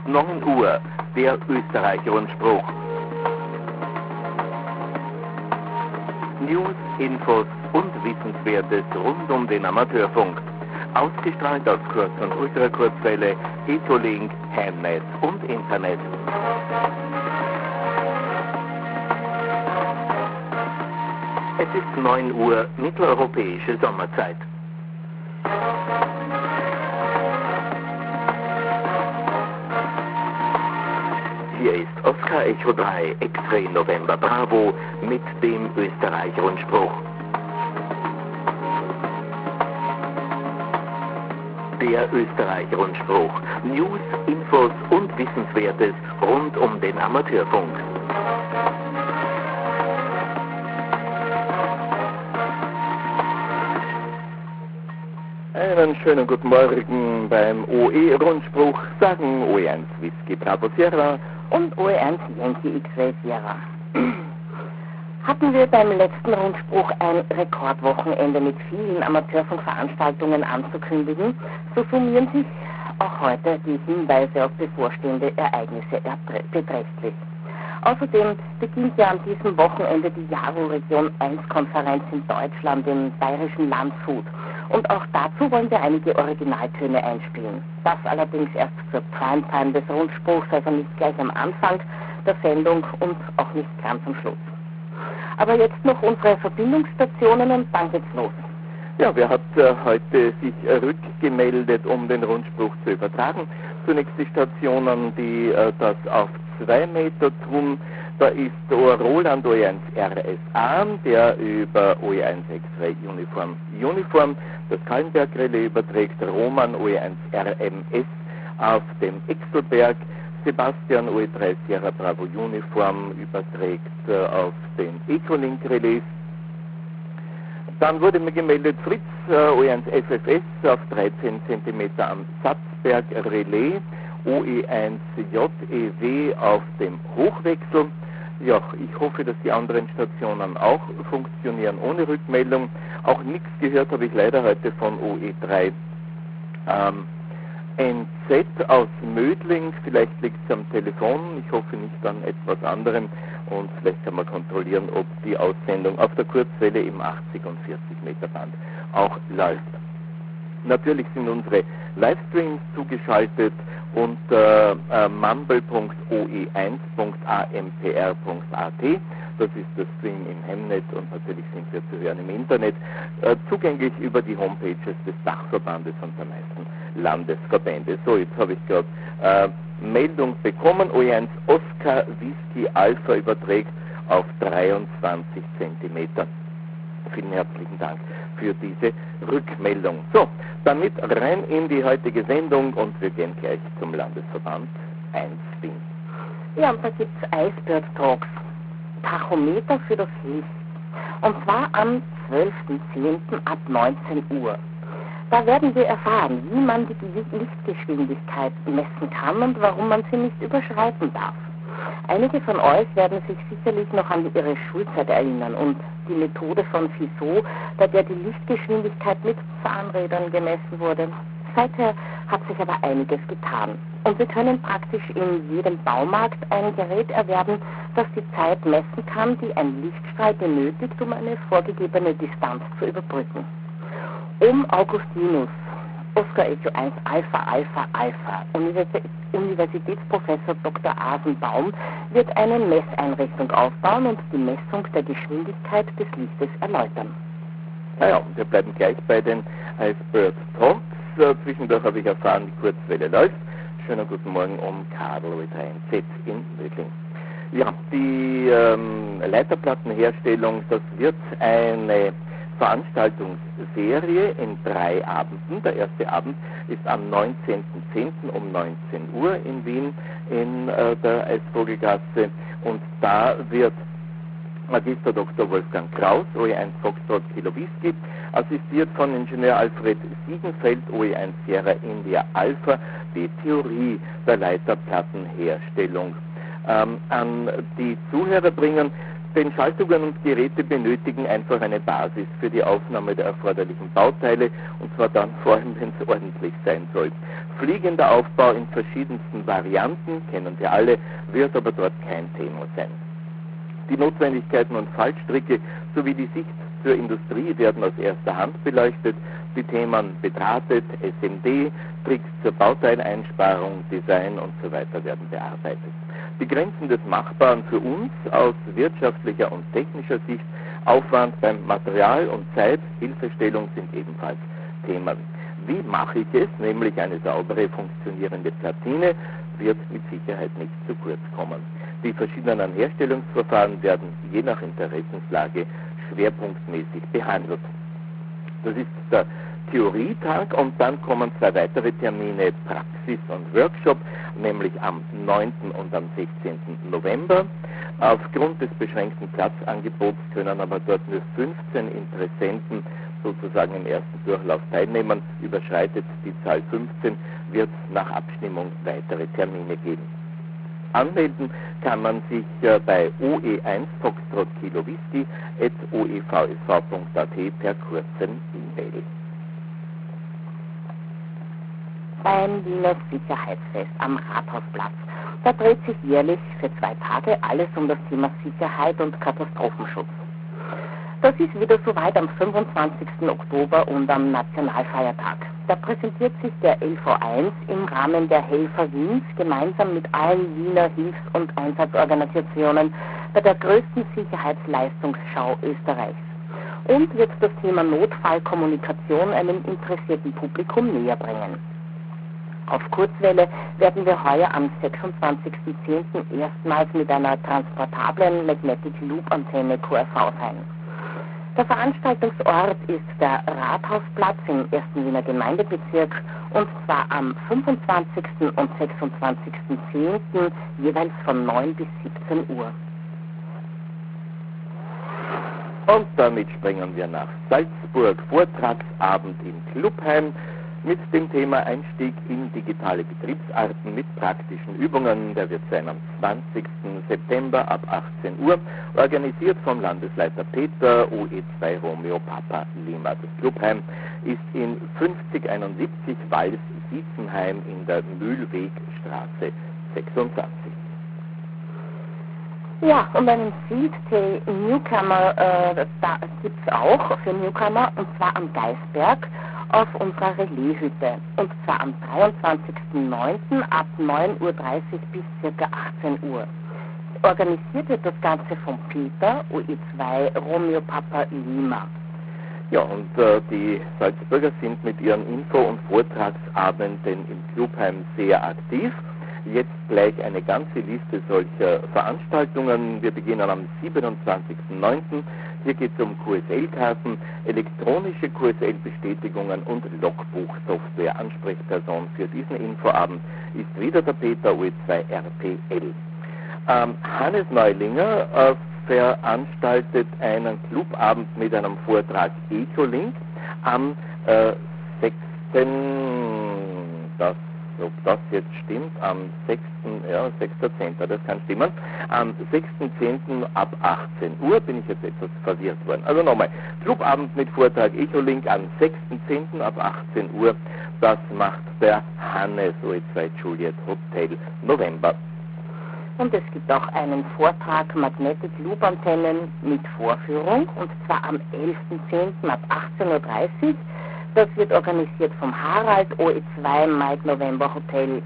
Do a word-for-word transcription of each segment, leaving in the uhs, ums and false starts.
neun Uhr, der Österreich-Rundspruch. News, Infos und Wissenswertes rund um den Amateurfunk. Ausgestrahlt auf Kurz- und Ultrakurzwelle, Echolink, Hamnet und Internet. Es ist neun Uhr, mitteleuropäische Sommerzeit. Hier ist Oscar Echo drei, X-Ray November Bravo mit dem Österreich-Rundspruch. Der Österreich-Rundspruch. News, Infos und Wissenswertes rund um den Amateurfunk. Einen schönen guten Morgen beim O E-Rundspruch, sagen O E eins Whisky Bravo Sierra und O E eins Yankee X-Ray Sierra. Hatten wir beim letzten Rundspruch ein Rekordwochenende mit vielen Amateurfunkveranstaltungen anzukündigen, so summieren sich auch heute die Hinweise auf bevorstehende Ereignisse beträchtlich. Außerdem beginnt ja an diesem Wochenende die Jaro-Region eins Konferenz in Deutschland im bayerischen Landshut. Und auch dazu wollen wir einige Originaltöne einspielen. Das allerdings erst zur Primetime des Rundspruchs, also nicht gleich am Anfang der Sendung und auch nicht ganz am Schluss. Aber jetzt noch unsere Verbindungsstationen und dann geht's los. Ja, wer hat äh, heute sich äh, rückgemeldet, um den Rundspruch zu übertragen? Zunächst die Stationen, die äh, das auf zwei Meter tun. Da ist Roland O E eins R S A, der über O E eins X-Ray Uniform Uniform das Kallenberg-Relais überträgt, Roman O E eins R M S auf dem Exelberg, Sebastian O E drei Sierra Bravo Uniform überträgt äh, auf den Echolink-Relais. Dann wurde mir gemeldet Fritz äh, O E eins F F S auf dreizehn Zentimeter am Satzberg-Relais, O E eins J E W auf dem Hochwechsel. Ja, ich hoffe, dass die anderen Stationen auch funktionieren ohne Rückmeldung. Auch nichts gehört habe ich leider heute von O E drei ähm, N Z aus Mödling. Vielleicht liegt es am Telefon, ich hoffe nicht an etwas anderem. Und vielleicht kann man kontrollieren, ob die Aussendung auf der Kurzwelle im achtzig und vierzig Meter Band auch läuft. Natürlich sind unsere Livestreams zugeschaltet unter äh, mumble punkt o e eins punkt a m p r punkt a t. Das ist das Stream im Hamnet und natürlich sind wir zu hören im Internet, äh, zugänglich über die Homepages des Dachverbandes und der meisten Landesverbände. So, jetzt habe ich gerade äh, Meldung bekommen. O E eins Oscar Whisky Alpha überträgt auf dreiundzwanzig Zentimeter. Vielen herzlichen Dank für diese Rückmeldung. So, damit rein in die heutige Sendung und wir gehen gleich zum Landesverband eins Wien. Ja, und da gibt es Icebird Talks, Tachometer für das Licht. Und zwar am zwölften zehnten ab neunzehn Uhr. Da werden wir erfahren, wie man die Lichtgeschwindigkeit messen kann und warum man sie nicht überschreiten darf. Einige von euch werden sich sicherlich noch an ihre Schulzeit erinnern und die Methode von Fizeau, bei der die Lichtgeschwindigkeit mit Zahnrädern gemessen wurde. Seither hat sich aber einiges getan. Und wir können praktisch in jedem Baumarkt ein Gerät erwerben, das die Zeit messen kann, die ein Lichtstrahl benötigt, um eine vorgegebene Distanz zu überbrücken. Um Augustinus, Oscar Echo eins Alpha Alpha Alpha, Universitätsprofessor Doktor Asenbaum, wird eine Messeinrichtung aufbauen und die Messung der Geschwindigkeit des Lichtes erläutern. Naja, wir bleiben gleich bei den Icebird Talks. Äh, zwischendurch habe ich erfahren, die Kurzwelle läuft. Schönen guten Morgen um Kadel O E drei N Z in Mödling. Ja, die ähm, Leiterplattenherstellung, das wird eine Veranstaltungsserie in drei Abenden. Der erste Abend ist am neunzehnten zehnten um neunzehn Uhr in Wien in äh, der Eisvogelgasse und da wird Magister Doktor Wolfgang Kraus, O E eins Foxtrot Kilo Whisky, assistiert von Ingenieur Alfred Siegenfeld, O E eins Sierra India Alpha, die Theorie der Leiterplattenherstellung ähm, an die Zuhörer bringen. Denn Schaltungen und Geräte benötigen einfach eine Basis für die Aufnahme der erforderlichen Bauteile, und zwar dann vor allem, wenn es ordentlich sein soll. Fliegender Aufbau in verschiedensten Varianten, kennen Sie alle, wird aber dort kein Thema sein. Die Notwendigkeiten und Fallstricke sowie die Sicht zur Industrie werden aus erster Hand beleuchtet, die Themen bedrahtet, S M D, Tricks zur Bauteileinsparung, Design und so weiter werden bearbeitet. Die Grenzen des Machbaren für uns aus wirtschaftlicher und technischer Sicht, Aufwand beim Material und Zeit, Hilfestellung sind ebenfalls Themen. Wie mache ich es, nämlich eine saubere, funktionierende Platine, wird mit Sicherheit nicht zu kurz kommen. Die verschiedenen Herstellungsverfahren werden je nach Interessenslage schwerpunktmäßig behandelt. Das ist der Theorietag und dann kommen zwei weitere Termine, Praxis und Workshop, nämlich am neunten und am sechzehnten November. Aufgrund des beschränkten Platzangebots können aber dort nur fünfzehn Interessenten sozusagen im ersten Durchlauf teilnehmen. Überschreitet die Zahl fünfzehn, wird nach Abstimmung weitere Termine geben. Anmelden kann man sich äh, bei O E eins Foxtrot Kilo Whisky at o e v s v punkt a t per kurzen E-Mail. Beim Wiener Sicherheitsfest am Rathausplatz. Da dreht sich jährlich für zwei Tage alles um das Thema Sicherheit und Katastrophenschutz. Das ist wieder soweit am fünfundzwanzigsten Oktober und am Nationalfeiertag. Da präsentiert sich der L V eins im Rahmen der Helfer Wiens gemeinsam mit allen Wiener Hilfs- und Einsatzorganisationen bei der größten Sicherheitsleistungsschau Österreichs und wird das Thema Notfallkommunikation einem interessierten Publikum näher bringen. Auf Kurzwelle werden wir heuer am sechsundzwanzigsten zehnten erstmals mit einer transportablen Magnetic Loop Antenne Q R V sein. Der Veranstaltungsort ist der Rathausplatz im ersten Wiener Gemeindebezirk und zwar am fünfundzwanzigsten und sechsundzwanzigsten zehnten jeweils von neun bis siebzehn Uhr. Und damit springen wir nach Salzburg, Vortragsabend im Clubheim mit dem Thema Einstieg in digitale Betriebsarten mit praktischen Übungen. Der wird sein am zwanzigsten September ab achtzehn Uhr, organisiert vom Landesleiter Peter, O E zwei Romeo Papa Lima. Das Clubheim ist in fünfzig einundsiebzig Wals-Sietzenheim in der Mühlwegstraße sechsundzwanzig. Ja, und einen Seed Day Newcomer äh, da gibt es auch für Newcomer, und zwar am Geisberg auf unserer Relaishütte, und zwar am dreiundzwanzigsten neunten ab neun Uhr dreißig bis ca. achtzehn Uhr. Organisiert wird das Ganze von Peter, O E zwei Romeo Papa Lima. Ja, und äh, die Salzburger sind mit ihren Info- und Vortragsabenden im Clubheim sehr aktiv. Jetzt gleich eine ganze Liste solcher Veranstaltungen. Wir beginnen am siebenundzwanzigsten neunten Hier geht es um Q S L-Karten, elektronische Q S L-Bestätigungen und Logbuchsoftware. Ansprechperson für diesen Infoabend ist wieder der Peter, O E zwei R P L. Ähm, Hannes Neulinger äh, veranstaltet einen Clubabend mit einem Vortrag Echolink am äh, sechsten Das ob das jetzt stimmt, am sechsten Ja, sechster zehnter das kann stimmen, am sechsten zehnten ab achtzehn Uhr, bin ich jetzt etwas verwirrt worden. Also nochmal, Clubabend mit Vortrag Echolink am sechsten zehnten ab achtzehn Uhr, das macht der Hannes, O E zwei Juliet Hotel November. Und es gibt auch einen Vortrag Magnetic Loop Antennen mit Vorführung, und zwar am elften zehnten ab achtzehn Uhr dreißig. Das wird organisiert vom Harald, O E zwei Mike November Hotel.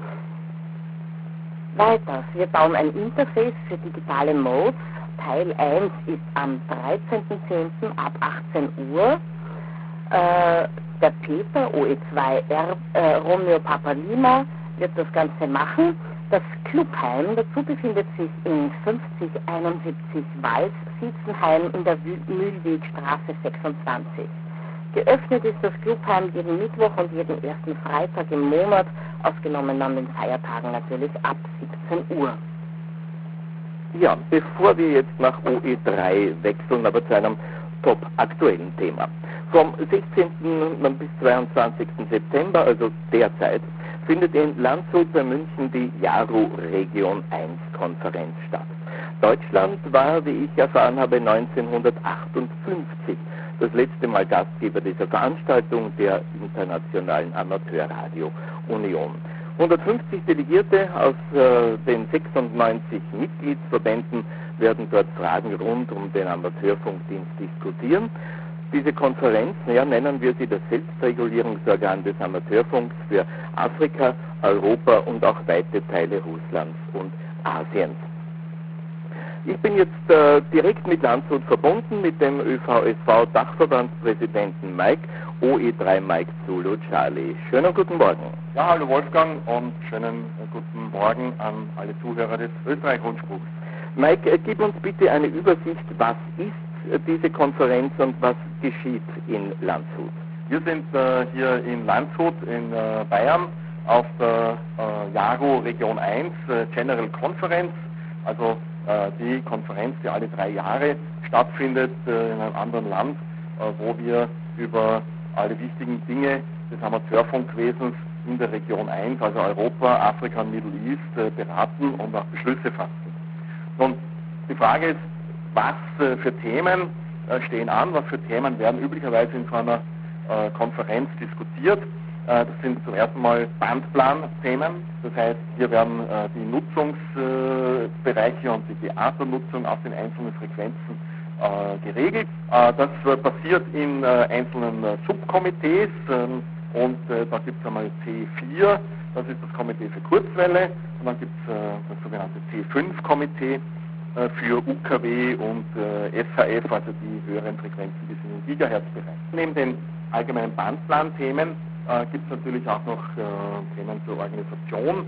Weiters, wir bauen ein Interface für digitale Modes. Teil eins ist am dreizehnten zehnten ab achtzehn Uhr. Äh, der Peter, O E zwei R, äh, Romeo Papa Lima, wird das Ganze machen. Das Clubheim dazu befindet sich in fünfzig einundsiebzig Wals-Sietzenheim in der Mühlwegstraße sechsundzwanzig. Geöffnet ist das Clubheim jeden Mittwoch und jeden ersten Freitag im Monat, ausgenommen an den Feiertagen natürlich, ab siebzehn Uhr. Ja, bevor wir jetzt nach O E drei wechseln, aber zu einem top aktuellen Thema. Vom sechzehnten bis zweiundzwanzigsten September, also derzeit, findet in Landshut bei München die Jaru Region eins Konferenz statt. Deutschland war, wie ich erfahren habe, neunzehnhundertachtundfünfzig das letzte Mal Gastgeber dieser Veranstaltung, der Internationalen Amateurradio Union. hundertfünfzig Delegierte aus äh, den sechsundneunzig Mitgliedsverbänden werden dort Fragen rund um den Amateurfunkdienst diskutieren. Diese Konferenz, ja, nennen wir sie das Selbstregulierungsorgan des Amateurfunks für Afrika, Europa und auch weite Teile Russlands und Asiens. Ich bin jetzt äh, direkt mit Landshut verbunden, mit dem Ö V S V-Dachverbandspräsidenten Mike, O E drei Mike Zulu Charlie. Schönen guten Morgen. Ja, hallo Wolfgang und schönen äh, guten Morgen an alle Zuhörer des Österreich-Rundspruchs. Mike, äh, gib uns bitte eine Übersicht, was ist äh, diese Konferenz und was geschieht in Landshut? Wir sind äh, hier in Landshut in äh, Bayern auf der äh, JARO Region eins äh, General Conference, also äh, die Konferenz, die alle drei Jahre stattfindet äh, in einem anderen Land, äh, wo wir über alle wichtigen Dinge des Amateurfunkwesens in der Region eins, also Europa, Afrika und Middle East, äh, beraten und auch Beschlüsse fassen. Und die Frage ist, was äh, für Themen äh, stehen an, was für Themen werden üblicherweise in so einer äh, Konferenz diskutiert. Äh, das sind zum ersten Mal Bandplan-Themen, das heißt, hier werden äh, die Nutzungsbereiche äh, und die Theaternutzung auf den einzelnen Frequenzen äh, geregelt. Äh, das äh, passiert in äh, einzelnen äh, Subkomitees ähm, und äh, da gibt es einmal C vier, das ist das Komitee für Kurzwelle, und dann gibt es äh, das sogenannte C fünf Komitee äh, für U K W und äh, S H F, also die höheren Frequenzen bis in den Gigahertz-Bereich. Neben den allgemeinen Bandplan-Themen äh, gibt es natürlich auch noch äh, Themen zur Organisation,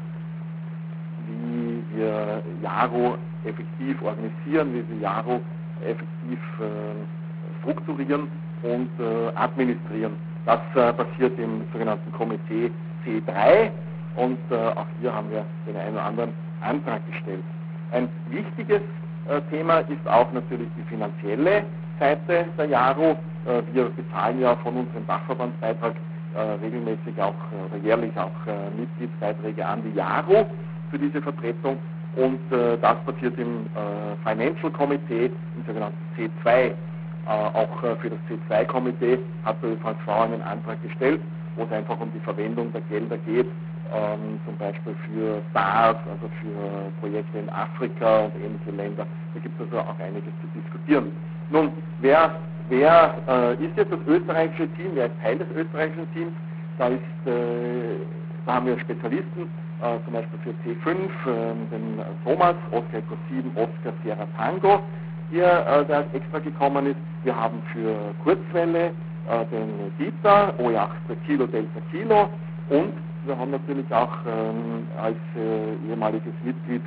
wie wir JARO effektiv organisieren, wie wir JARO effektiv äh, strukturieren und äh, administrieren. Das äh, passiert im sogenannten Komitee C drei und äh, auch hier haben wir den einen oder anderen Antrag gestellt. Ein wichtiges äh, Thema ist auch natürlich die finanzielle Seite der JARO. Äh, wir bezahlen ja von unserem Dachverbandsbeitrag äh, regelmäßig auch äh, oder jährlich auch äh, Mitgliedsbeiträge an die JARO für diese Vertretung. Und äh, das passiert im äh, Financial Committee, im sogenannten C zwei. Äh, auch äh, für das C zwei Komitee hat der Ö V S V einen Antrag gestellt, wo es einfach um die Verwendung der Gelder geht, ähm, zum Beispiel für S A R S, also für Projekte in Afrika und ähnliche Länder. Da gibt es also auch einiges zu diskutieren. Nun, wer, wer äh, ist jetzt das österreichische Team? Wer ist Teil des österreichischen Teams? Da, ist, äh, da haben wir Spezialisten. Uh, zum Beispiel für C fünf, äh, den äh, Thomas, Oscar Echo sieben, Oscar Sierra Tango, hier, äh, der extra gekommen ist. Wir haben für Kurzwelle äh, den Dieter, O E acht Kilo Delta Kilo, und wir haben natürlich auch ähm, als äh, ehemaliges Mitglied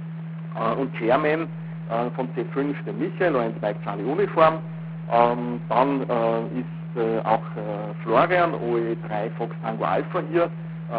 äh, und Chairman äh, von C fünf den Michael, O eins Mike Charlie Uniform. Ähm, dann äh, ist äh, auch äh, Florian, O E drei Fox Tango Alpha hier,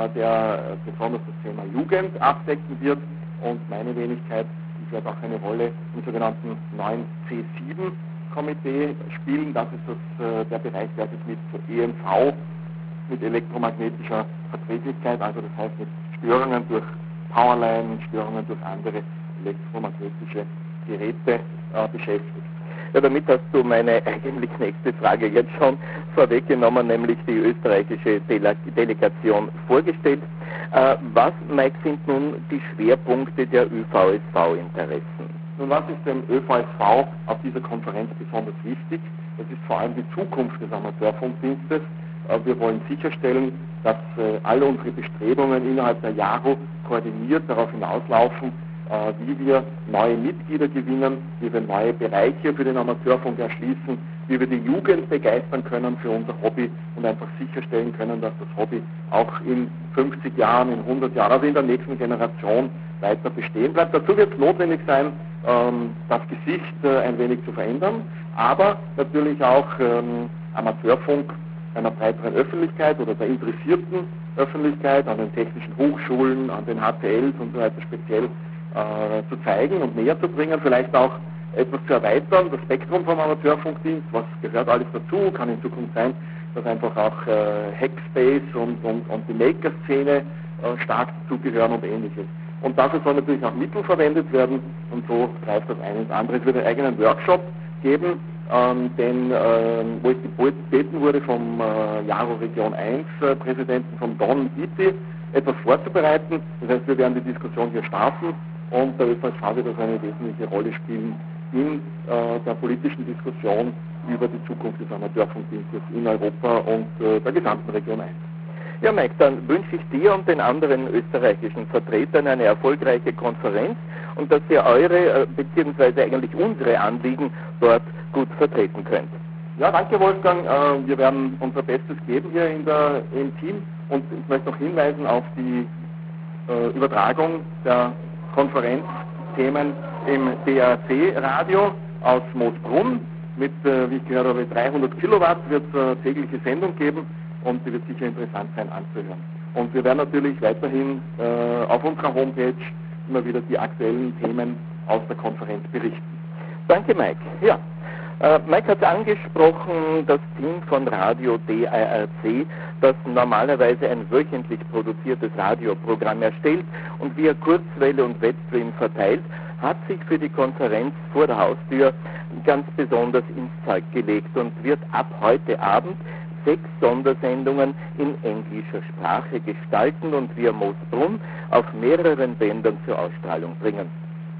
der besonders das Thema Jugend abdecken wird, und meine Wenigkeit, ich werde auch eine Rolle im sogenannten neuen C sieben Komitee spielen. Das ist das, der Bereich, der sich mit E M V, mit elektromagnetischer Verträglichkeit, also das heißt mit Störungen durch Powerline, Störungen durch andere elektromagnetische Geräte äh, beschäftigt. Ja, damit hast du meine eigentlich nächste Frage jetzt schon vorweggenommen, nämlich die österreichische Dele Delegation vorgestellt. Äh, was, Mike, sind nun die Schwerpunkte der Ö V S V-Interessen? Nun, was ist dem Ö V S V auf dieser Konferenz besonders wichtig? Das ist vor allem die Zukunft des Amateurfunkdienstes. Äh, wir wollen sicherstellen, dass äh, alle unsere Bestrebungen innerhalb der JARO koordiniert darauf hinauslaufen, Uh, wie wir neue Mitglieder gewinnen, wie wir neue Bereiche für den Amateurfunk erschließen, wie wir die Jugend begeistern können für unser Hobby und einfach sicherstellen können, dass das Hobby auch in fünfzig Jahren, in hundert Jahren, also in der nächsten Generation weiter bestehen bleibt. Dazu wird es notwendig sein, ähm, das Gesicht äh, ein wenig zu verändern, aber natürlich auch ähm, Amateurfunk einer breiteren Öffentlichkeit oder der interessierten Öffentlichkeit, an den technischen Hochschulen, an den H T Ls und so weiter speziell Äh, zu zeigen und näher zu bringen, vielleicht auch etwas zu erweitern, das Spektrum vom Amateurfunkdienst, was gehört alles dazu, kann in Zukunft sein, dass einfach auch äh, Hackspace und, und, und die Maker-Szene äh, stark dazugehören und ähnliches. Und dafür soll natürlich auch Mittel verwendet werden, und so greift das eine ins andere. Es wird einen eigenen Workshop geben, ähm, den, äh, wo ich gebeten wurde vom äh, JARO Region eins äh, Präsidenten, vom Don Iti, etwas vorzubereiten. Das heißt, wir werden die Diskussion hier starten und der Österreichische Radio wird eine wesentliche Rolle spielen in äh, der politischen Diskussion über die Zukunft des Amateurfunkdienstes in Europa und äh, der gesamten Region eins. Ja, Mike, dann wünsche ich dir und den anderen österreichischen Vertretern eine erfolgreiche Konferenz und dass ihr eure äh, bzw. eigentlich unsere Anliegen dort gut vertreten könnt. Ja, danke Wolfgang. Äh, wir werden unser Bestes geben hier in der, im Team und ich möchte noch hinweisen auf die äh, Übertragung der Konferenzthemen im D A C-Radio aus Moosbrunn. Mit, äh, wie ich gehört habe, dreihundert Kilowatt wird es äh, tägliche Sendung geben und die wird sicher interessant sein anzuhören. Und wir werden natürlich weiterhin äh, auf unserer Homepage immer wieder die aktuellen Themen aus der Konferenz berichten. Danke, Mike. Ja, äh, Mike hat angesprochen, das Team von Radio D A R C, das normalerweise ein wöchentlich produziertes Radioprogramm erstellt und via Kurzwelle und Webstream verteilt, hat sich für die Konferenz vor der Haustür ganz besonders ins Zeug gelegt und wird ab heute Abend sechs Sondersendungen in englischer Sprache gestalten und via Moosbrunn auf mehreren Bändern zur Ausstrahlung bringen.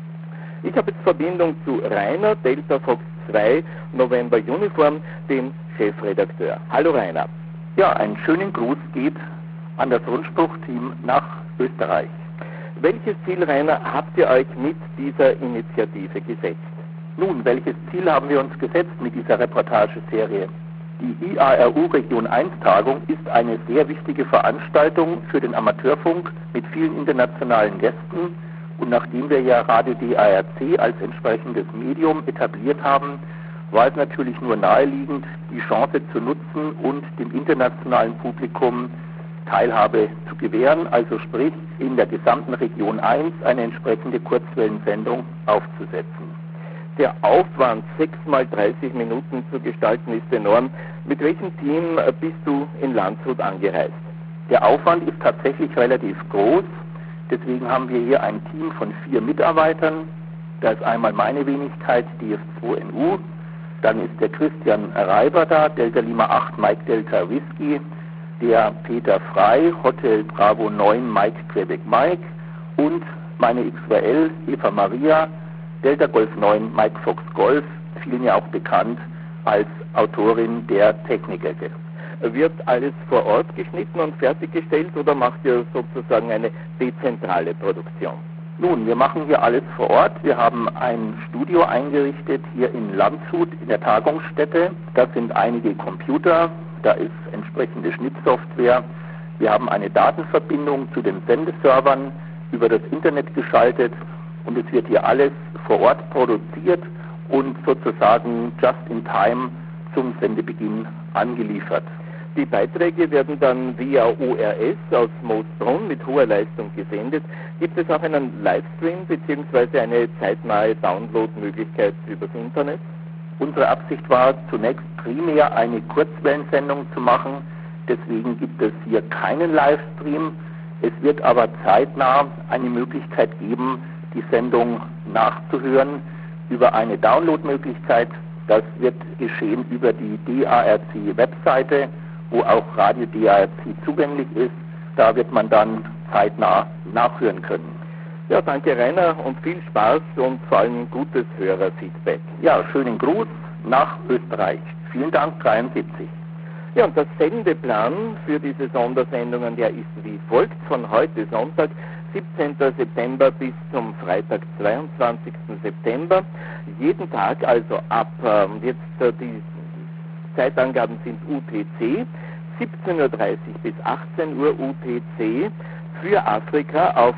Ich habe jetzt Verbindung zu Rainer, Delta Fox zwei, November Uniform, dem Chefredakteur. Hallo Rainer. Ja, einen schönen Gruß geht an das Rundspruchteam nach Österreich. Welches Ziel, Rainer, habt ihr euch mit dieser Initiative gesetzt? Nun, welches Ziel haben wir uns gesetzt mit dieser Reportageserie? Die I A R U Region eins Tagung ist eine sehr wichtige Veranstaltung für den Amateurfunk mit vielen internationalen Gästen. Und nachdem wir ja Radio D A R C als entsprechendes Medium etabliert haben, war es natürlich nur naheliegend, die Chance zu nutzen und dem internationalen Publikum Teilhabe zu gewähren, also sprich in der gesamten Region eins eine entsprechende Kurzwellensendung aufzusetzen. Der Aufwand, sechs mal dreißig Minuten zu gestalten, ist enorm. Mit welchem Team bist du in Landshut angereist? Der Aufwand ist tatsächlich relativ groß. Deswegen haben wir hier ein Team von vier Mitarbeitern. Da ist einmal meine Wenigkeit, D F zwei N U. Dann ist der Christian Reiber da, Delta Lima acht Mike Delta Whisky. Der Peter Frey, Hotel Bravo neun Mike Quebec Mike. Und meine X W L, Eva Maria, Delta Golf neun Mike Fox Golf, vielen ja auch bekannt als Autorin der Technikecke. Wird alles vor Ort geschnitten und fertiggestellt oder macht ihr sozusagen eine dezentrale Produktion? Nun, wir machen hier alles vor Ort. Wir haben ein Studio eingerichtet hier in Landshut in der Tagungsstätte. Das sind einige Computer, da ist entsprechende Schnittsoftware. Wir haben eine Datenverbindung zu den Sendeservern über das Internet geschaltet und es wird hier alles vor Ort produziert und sozusagen just in time zum Sendebeginn angeliefert. Die Beiträge werden dann via O R S aus Moosbrunn mit hoher Leistung gesendet. Gibt es auch einen Livestream bzw. eine zeitnahe Downloadmöglichkeit übers Internet? Unsere Absicht war zunächst primär eine Kurzwellensendung zu machen. Deswegen gibt es hier keinen Livestream. Es wird aber zeitnah eine Möglichkeit geben, die Sendung nachzuhören über eine Downloadmöglichkeit. Das wird geschehen über die D A R C-Webseite, wo auch Radio D A R C zugänglich ist. Da wird man dann zeitnah nachhören können. Ja, danke Rainer und viel Spaß und vor allem gutes Hörerfeedback. Ja, schönen Gruß nach Österreich. Vielen Dank, dreiundsiebzig. Ja, und der Sendeplan für diese Sondersendungen, der ist wie folgt. Von heute Sonntag, siebzehnten September bis zum Freitag, zweiundzwanzigsten September. Jeden Tag, also ab ähm, jetzt äh, die Zeitangaben sind U T C, siebzehn Uhr dreißig bis achtzehn Uhr U T C, für Afrika auf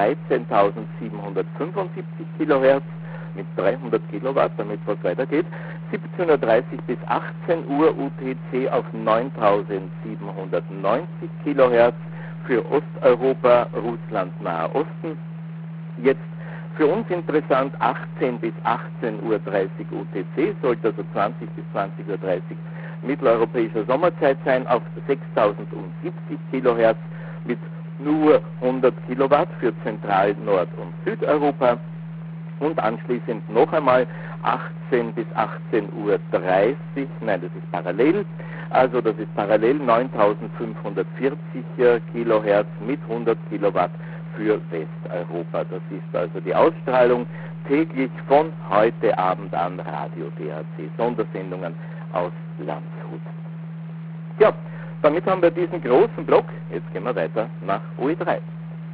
dreizehntausendsiebenhundertfünfundsiebzig Kilohertz mit dreihundert Kilowatt, damit was weitergeht, siebzehn Uhr dreißig bis achtzehn Uhr U T C auf neuntausendsiebenhundertneunzig Kilohertz, für Osteuropa, Russland, Nahe Osten. Jetzt für uns interessant achtzehn bis achtzehn Uhr dreißig U T C, sollte also zwanzig bis zwanzig Uhr dreißig mitteleuropäischer Sommerzeit sein, auf sechstausendsiebzig Kilohertz mit nur hundert Kilowatt für Zentral-, Nord- und Südeuropa und anschließend noch einmal achtzehn bis achtzehn Uhr dreißig, nein, das ist parallel, also das ist parallel neuntausendfünfhundertvierzig Kilohertz mit hundert Kilowatt für Westeuropa. Das ist also die Ausstrahlung täglich von heute Abend an Radio D A C, Sondersendungen aus Landshut. Ja, damit haben wir diesen großen Block. Jetzt gehen wir weiter nach O E drei.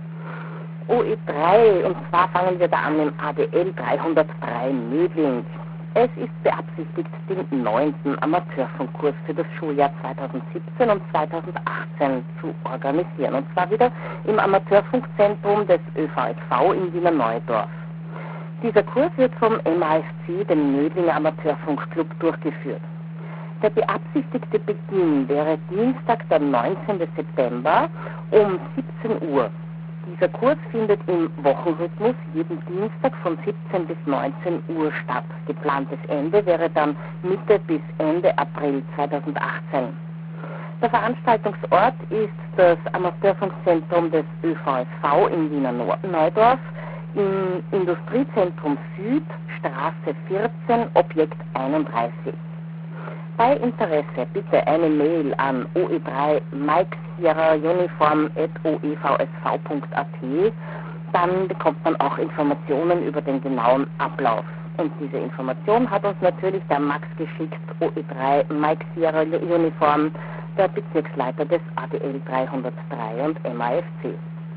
O E drei, und zwar fangen wir da an mit A D L dreihundertdrei Mödling. Es ist beabsichtigt, den neunten Amateurfunkkurs für das Schuljahr zweitausendsiebzehn und zweitausendachtzehn zu organisieren. Und zwar wieder im Amateurfunkzentrum des Ö V S V in Wiener Neudorf. Dieser Kurs wird vom M A F C, dem Mödlinger Amateurfunkclub, durchgeführt. Der beabsichtigte Beginn wäre Dienstag, der neunzehnten September um siebzehn Uhr. Dieser Kurs findet im Wochenrhythmus jeden Dienstag von siebzehn bis neunzehn Uhr statt. Geplantes Ende wäre dann Mitte bis Ende April zweitausendachtzehn. Der Veranstaltungsort ist das Amateurfunkzentrum des Ö V S V in Wiener Neudorf im Industriezentrum Süd, Straße vierzehn, Objekt einunddreißig. Bei Interesse bitte eine Mail an O E drei Mike Sierra Uniform at o e v s v punkt a t. Dann bekommt man auch Informationen über den genauen Ablauf. Und diese Information hat uns natürlich der Max geschickt, O E drei Mike Sierra Uniform, der Bezirksleiter des A D L dreihundertdrei und M A F C.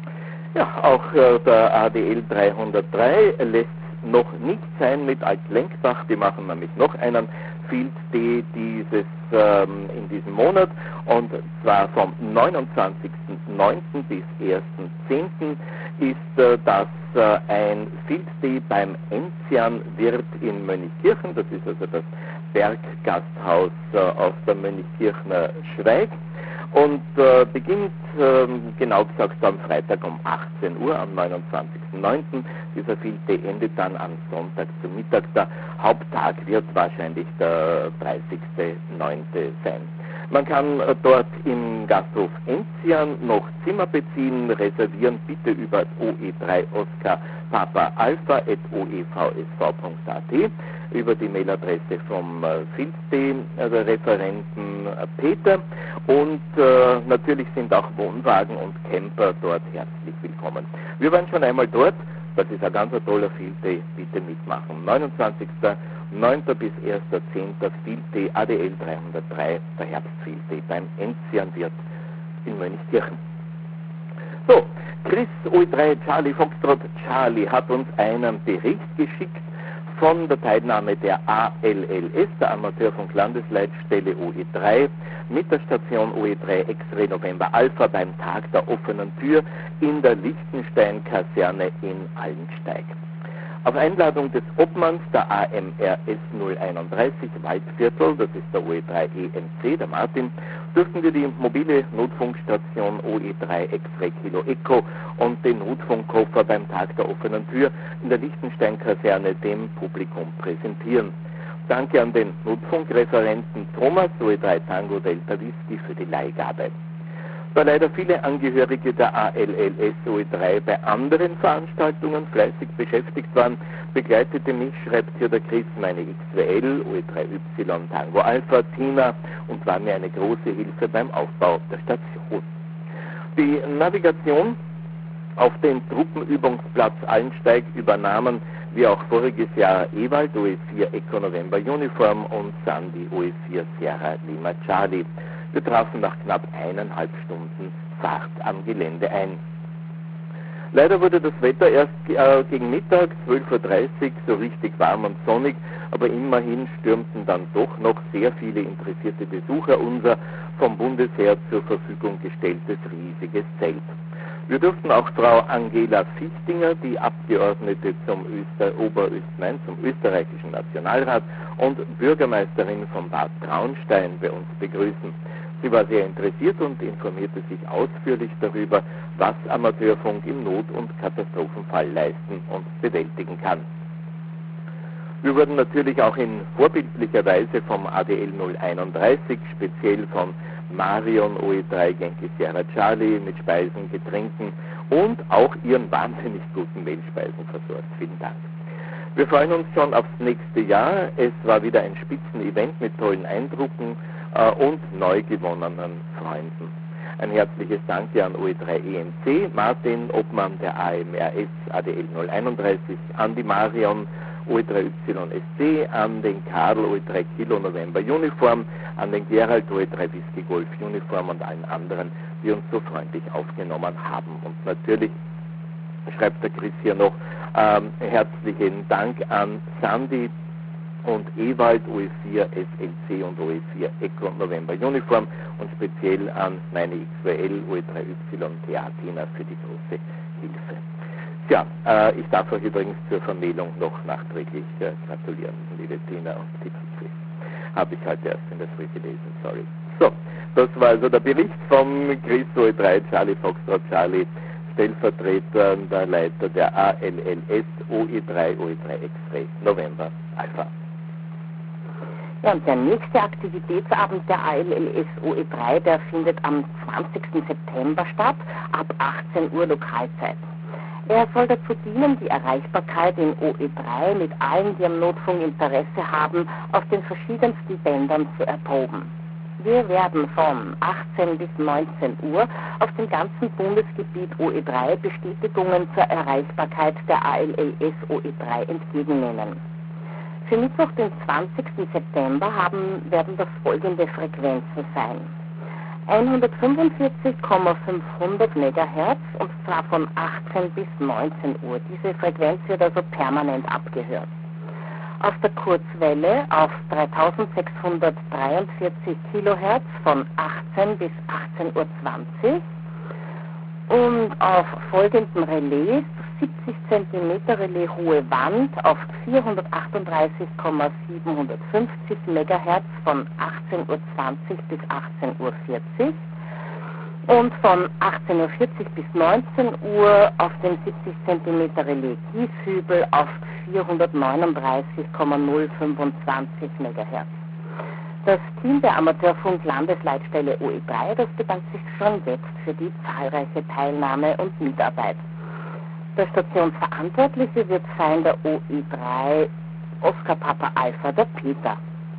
Ja, auch äh, der A D L dreihundertdrei lässt noch nicht sein mit Alt-Lenkbach. Die machen nämlich noch einen Field Day dieses, ähm, in diesem Monat, und zwar vom neunundzwanzigsten neunten bis ersten zehnten ist äh, das äh, ein Field Day beim Enzian Wirt in Mönchkirchen. Das ist also das Berggasthaus äh, auf der Mönchkirchner Schweig. Und äh, beginnt, äh, genau gesagt, am Freitag um achtzehn Uhr, am neunundzwanzigsten neunten Dieser Field Day endet dann am Sonntag zum Mittag. Der Haupttag wird wahrscheinlich der dreißigste neunte sein. Man kann äh, dort im Gasthof Enzian noch Zimmer beziehen. Reservieren bitte über O E drei Oscar Papa Alpha at o e v s v punkt a t, über die Mailadresse vom äh, Field Day äh, Referenten äh, Peter, und äh, natürlich sind auch Wohnwagen und Camper dort herzlich willkommen. Wir waren schon einmal dort, das ist ein ganz toller Field Day, bitte mitmachen. neunundzwanzigsten neunten bis ersten zehnten Field Day A D L dreihundertdrei, der Herbst Field Day beim Enzian Wirt in Mönchkirchen. So, Chris O E drei Charlie Foxtrot Charlie hat uns einen Bericht geschickt von der Teilnahme der A L L S, der Amateurfunk-Landesleitstelle O E drei, mit der Station O E drei X-Ray November Alpha beim Tag der offenen Tür in der Liechtenstein-Kaserne in Allensteig. Auf Einladung des Obmanns der A M R S null einunddreißig Waldviertel, das ist der O E drei E M C, der Martin, dürften wir die mobile Notfunkstation O E drei X-Ray Kilo Echo und den Notfunkkoffer beim Tag der offenen Tür in der Liechtenstein-Kaserne dem Publikum präsentieren. Danke an den Notfunkreferenten Thomas, O E drei Tango Delta Whisky, für die Leihgabe. Da leider viele Angehörige der A L L S O E drei bei anderen Veranstaltungen fleißig beschäftigt waren, begleitete mich, schreibt hier der Chris, meine X W L, O E drei Y Tango Alpha, Tina, und war mir eine große Hilfe beim Aufbau der Station. Die Navigation auf den Truppenübungsplatz Allensteig übernahmen wie auch voriges Jahr Ewald, O E vier Echo November Uniform, und Sandy, O E vier Sierra Lima Charlie. Wir trafen nach knapp eineinhalb Stunden Fahrt am Gelände ein. Leider wurde das Wetter erst äh, gegen Mittag, zwölf Uhr dreißig, so richtig warm und sonnig, aber immerhin stürmten dann doch noch sehr viele interessierte Besucher unser vom Bundesheer zur Verfügung gestelltes riesiges Zelt. Wir durften auch Frau Angela Fichtinger, die Abgeordnete zum Öster Oberösterreich, zum österreichischen Nationalrat und Bürgermeisterin von Bad Traunstein, bei uns begrüßen. Sie war sehr interessiert und informierte sich ausführlich darüber, was Amateurfunk im Not- und Katastrophenfall leisten und bewältigen kann. Wir wurden natürlich auch in vorbildlicher Weise vom A D L null einunddreißig, speziell von Marion O E drei Genki Sierra Charlie, mit Speisen, Getränken und auch ihren wahnsinnig guten Mehlspeisen versorgt. Vielen Dank. Wir freuen uns schon aufs nächste Jahr. Es war wieder ein Spitzenevent mit tollen Eindrücken äh, und neu gewonnenen Freunden. Ein herzliches Danke an O E drei E M C, Martin, Obmann der A M R S A D L null einunddreißig, an die Marion, O E drei Y S C, an den Karl, O E drei Kilo November Uniform, an den Gerald, O E drei Whisky Golf Uniform und allen anderen, die uns so freundlich aufgenommen haben. Und natürlich schreibt der Chris hier noch ähm, herzlichen Dank an Sandy und Ewald, O E vier S L C und O E vier Echo November Uniform und speziell an meine X W L, O E drei Y T A Tina für die große Hilfe. Ja, äh, ich darf euch übrigens zur Vermählung noch nachträglich äh, gratulieren, liebe Tina und Timothy. Habe ich heute erst in der Früh gelesen, sorry. So, das war also der Bericht von Chris O E drei Charlie Foxtrot Charlie, Stellvertreter der Leiter der A L L S O E drei O E drei X-Ray November Alpha. Ja, und der nächste Aktivitätsabend der A L L S O E drei, der findet am zwanzigsten September statt, ab achtzehn Uhr Lokalzeit. Er soll dazu dienen, die Erreichbarkeit in O E drei mit allen, die am Notfunk Interesse haben, auf den verschiedensten Bändern zu erproben. Wir werden von achtzehn bis neunzehn Uhr auf dem ganzen Bundesgebiet O E drei Bestätigungen zur Erreichbarkeit der A L L S O E drei entgegennehmen. Für Mittwoch, den zwanzigsten September, haben, werden das folgende Frequenzen sein. hundertfünfundvierzig Komma fünfhundert Megahertz und zwar von achtzehn bis neunzehn Uhr. Diese Frequenz wird also permanent abgehört. Auf der Kurzwelle auf dreitausendsechshundertdreiundvierzig Kilohertz von achtzehn bis achtzehn Uhr zwanzig und auf folgenden Relais siebzig Zentimeter Relais hohe Wand auf vierhundertachtunddreißig Komma siebenhundertfünfzig Megahertz von achtzehn Uhr zwanzig bis achtzehn Uhr vierzig und von achtzehn Uhr vierzig bis neunzehn Uhr auf dem siebzig Zentimeter Relais Gieshübel auf vierhundertneununddreißig Komma null fünfundzwanzig Megahertz. Das Team der Amateurfunk-Landesleitstelle O E drei, das bedankt sich schon jetzt für die zahlreiche Teilnahme und Mitarbeit. Der Stationsverantwortliche wird sein der O E drei Oscar Papa Alpha, der Peter.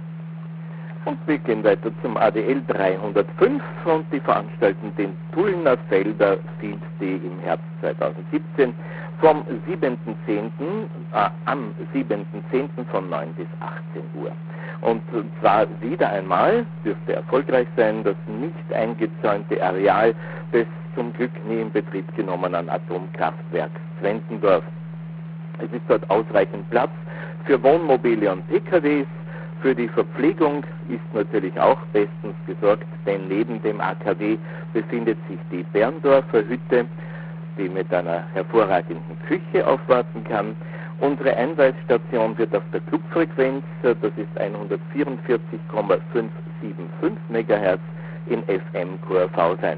Und wir gehen weiter zum A D L dreihundertfünf und die veranstalten den Tullner Felder Field Day im Herbst zweitausendsiebzehn vom siebenten zehnten Äh, am siebenten zehnten von neun bis achtzehn Uhr. Und zwar wieder einmal, dürfte erfolgreich sein, das nicht eingezäunte Areal des zum Glück nie in Betrieb genommenen Atomkraftwerks Zwentendorf. Es ist dort ausreichend Platz für Wohnmobile und P K Ws. Für die Verpflegung ist natürlich auch bestens gesorgt, denn neben dem A K W befindet sich die Berndorfer Hütte, die mit einer hervorragenden Küche aufwarten kann. Unsere Einweisstation wird auf der Clubfrequenz, das ist hundertvierundvierzig Komma fünfhundertfünfundsiebzig Megahertz in F M Q R V sein.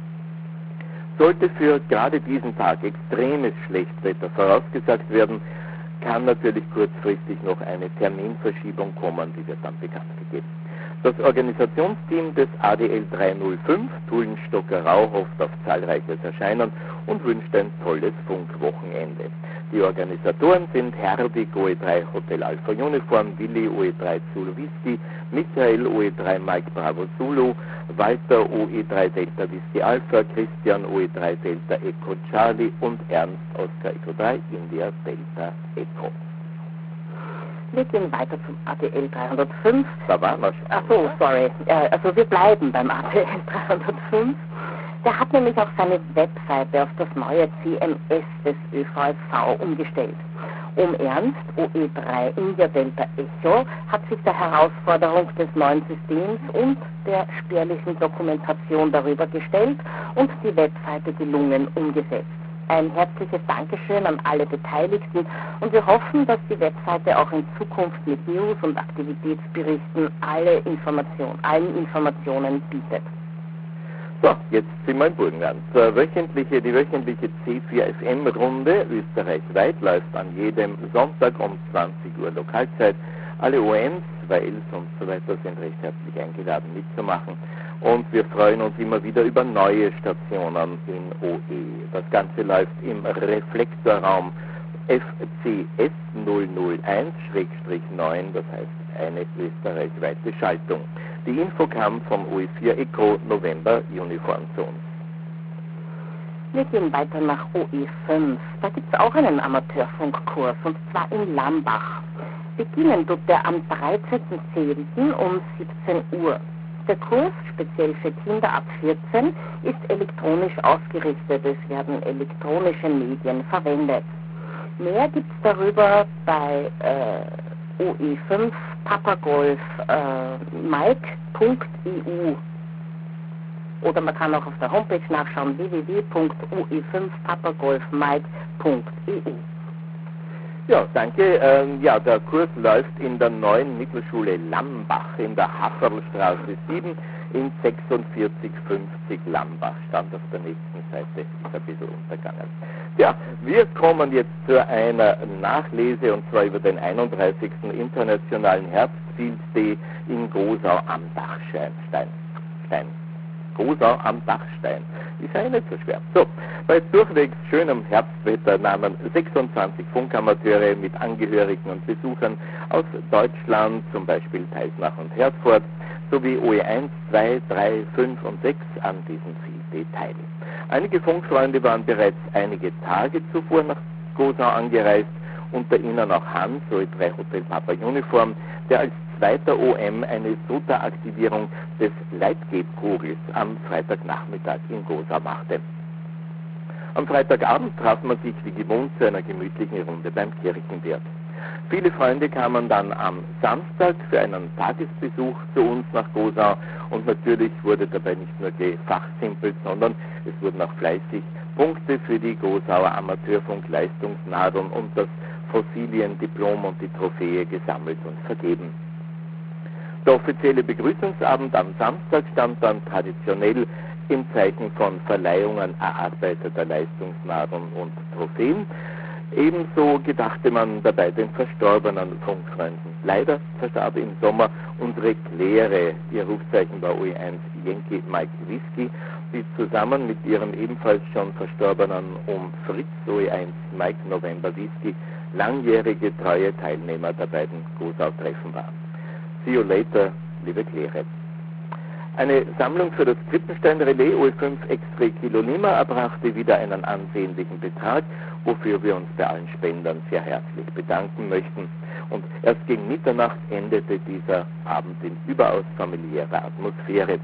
Sollte für gerade diesen Tag extremes Schlechtwetter vorausgesagt werden, kann natürlich kurzfristig noch eine Terminverschiebung kommen, die wird dann bekannt gegeben. Das Organisationsteam des A D L dreihundertfünf, Tullenstocker-Rau, hofft auf zahlreiches Erscheinen und wünscht ein tolles Funkwochenende. Die Organisatoren sind Herbig O E drei Hotel Alpha Uniform, Willi O E drei Zulu Whisky, Michael O E drei Mike Bravo Zulu, Walter O E drei Delta Whisky Alpha, Christian O E drei Delta Echo Charlie und Ernst Oscar Echo drei India Delta Echo. Wir gehen weiter zum A D L dreihundertfünf. Da waren wir schon. Ach so, sorry. Also wir bleiben beim A D L dreihundertfünf. Der hat nämlich auch seine Webseite auf das neue C M S des Ö V S V umgestellt. Um Ernst, O E drei India Delta Echo, hat sich der Herausforderung des neuen Systems und der spärlichen Dokumentation darüber gestellt und die Webseite gelungen umgesetzt. Ein herzliches Dankeschön an alle Beteiligten und wir hoffen, dass die Webseite auch in Zukunft mit News und Aktivitätsberichten alle Informationen, allen Informationen bietet. So, jetzt sind wir im Burgenland. Die wöchentliche, die wöchentliche C vier F M-Runde österreichweit läuft an jedem Sonntag um zwanzig Uhr Lokalzeit. Alle O Ms, W Ls und so weiter sind recht herzlich eingeladen mitzumachen. Und wir freuen uns immer wieder über neue Stationen in O E. Das Ganze läuft im Reflektorraum F C S null null eins neun, das heißt eine österreichweite Schaltung. Die Info kam vom O E vier Echo November Uniform zu uns. Wir gehen weiter nach O E fünf. Da gibt es auch einen Amateurfunkkurs, und zwar in Lambach. Beginnen tut der am dreizehnten zehnten um siebzehn Uhr. Der Kurs, speziell für Kinder ab vierzehn, ist elektronisch ausgerichtet. Es werden elektronische Medien verwendet. Mehr gibt es darüber bei äh, O E fünf Papagolf äh, Mike Punkt E U. Oder man kann auch auf der Homepage nachschauen, w w w Punkt o e fünf papagolf mike Punkt e u. Ja, danke. Ähm, ja, der Kurs läuft in der neuen Mittelschule Lambach in der Haferlstraße sieben in sechsundvierzig fünfzig Lambach. Stand auf der nächsten Seite, ist ein bisschen untergegangen. Ja, wir kommen jetzt zu einer Nachlese, und zwar über den einunddreißigsten Internationalen Herbstfield Day in Gosau am Dachstein. Stein. Gosau am Dachstein. Ist ja nicht so schwer. So, bei durchwegs schönem Herbstwetter nahmen sechsundzwanzig Funkamateure mit Angehörigen und Besuchern aus Deutschland, zum Beispiel Teisnach und Herford, sowie O E eins, zwei, drei, fünf und sechs an diesem Field Day teil. Einige Funkfreunde waren bereits einige Tage zuvor nach Gosau angereist, unter ihnen auch Hans, O E drei Hotel Papa Uniform, der als zweiter O M eine SOTA-Aktivierung des Leitgebkogels am Freitagnachmittag in Gosau machte. Am Freitagabend traf man sich wie gewohnt zu einer gemütlichen Runde beim Kirchenwirt. Viele Freunde kamen dann am Samstag für einen Tagesbesuch zu uns nach Gosau, und natürlich wurde dabei nicht nur gefachsimpelt, sondern es wurden auch fleißig Punkte für die Gosauer Amateurfunk-Leistungsnadeln und das Fossiliendiplom und die Trophäe gesammelt und vergeben. Der offizielle Begrüßungsabend am Samstag stand dann traditionell im Zeichen von Verleihungen erarbeiteter Leistungsnadeln und Trophäen. Ebenso gedachte man dabei den verstorbenen Funkfreunden. Leider verstarb im Sommer unsere Claire, ihr Rufzeichen war O E eins Yankee Mike Whisky, die zusammen mit ihrem ebenfalls schon verstorbenen Um Fritz O E eins Mike November Whisky langjährige treue Teilnehmer der beiden Gosau-Treffen war. See you later, liebe Claire. Eine Sammlung für das Krippenstein-Relais O E fünf Extra Kilo Lima erbrachte wieder einen ansehnlichen Betrag, wofür wir uns bei allen Spendern sehr herzlich bedanken möchten. Und erst gegen Mitternacht endete dieser Abend in überaus familiärer Atmosphäre.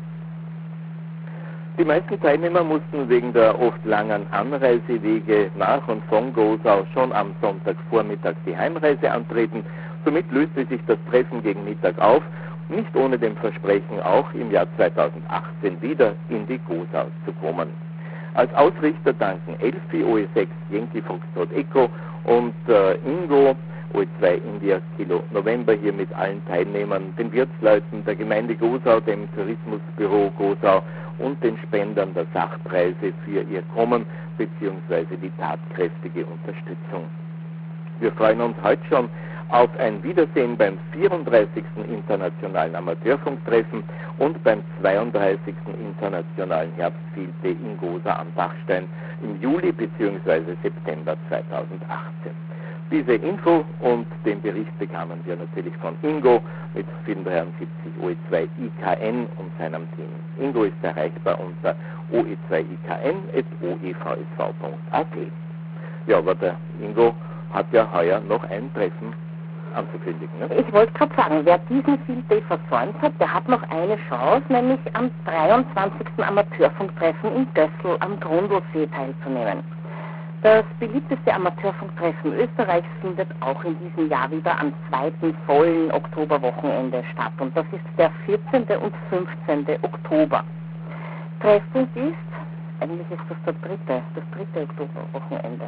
Die meisten Teilnehmer mussten wegen der oft langen Anreisewege nach und von Gosau schon am Sonntagvormittag die Heimreise antreten. Somit löste sich das Treffen gegen Mittag auf, nicht ohne dem Versprechen, auch im Jahr zweitausendachtzehn wieder in die Gosau zu kommen. Als Ausrichter danken Elfi, O E sechs Yankee Foxtrot Echo und äh, Ingo, O E zwei India Kilo November, hier mit allen Teilnehmern, den Wirtsleuten der Gemeinde Gosau, dem Tourismusbüro Gosau und den Spendern der Sachpreise für ihr Kommen bzw. die tatkräftige Unterstützung. Wir freuen uns heute schon auf ein Wiedersehen beim vierunddreißigsten Internationalen Amateurfunktreffen und beim zweiunddreißigsten Internationalen Herbstfield Day in Gosau am Dachstein im Juli bzw. September zweitausendachtzehn. Diese Info und den Bericht bekamen wir natürlich von Ingo mit vierhundertsiebzig O E zwei I K N und seinem Team. Ingo ist erreichbar unter O E zwei I K N at o e v s v punkt a t. Ja, aber der Ingo hat ja heuer noch ein Treffen anzukündigen. Ne? Ich wollte gerade sagen, wer diesen Field Day versäumt hat, der hat noch eine Chance, nämlich am dreiundzwanzigsten Amateurfunktreffen in Gößl am Grundlsee teilzunehmen. Das beliebteste Amateurfunktreffen Österreichs findet auch in diesem Jahr wieder am zweiten vollen Oktoberwochenende statt, und das ist der vierzehnten und fünfzehnten Oktober. Treffpunkt ist, eigentlich ist das der dritte, das dritte Oktoberwochenende.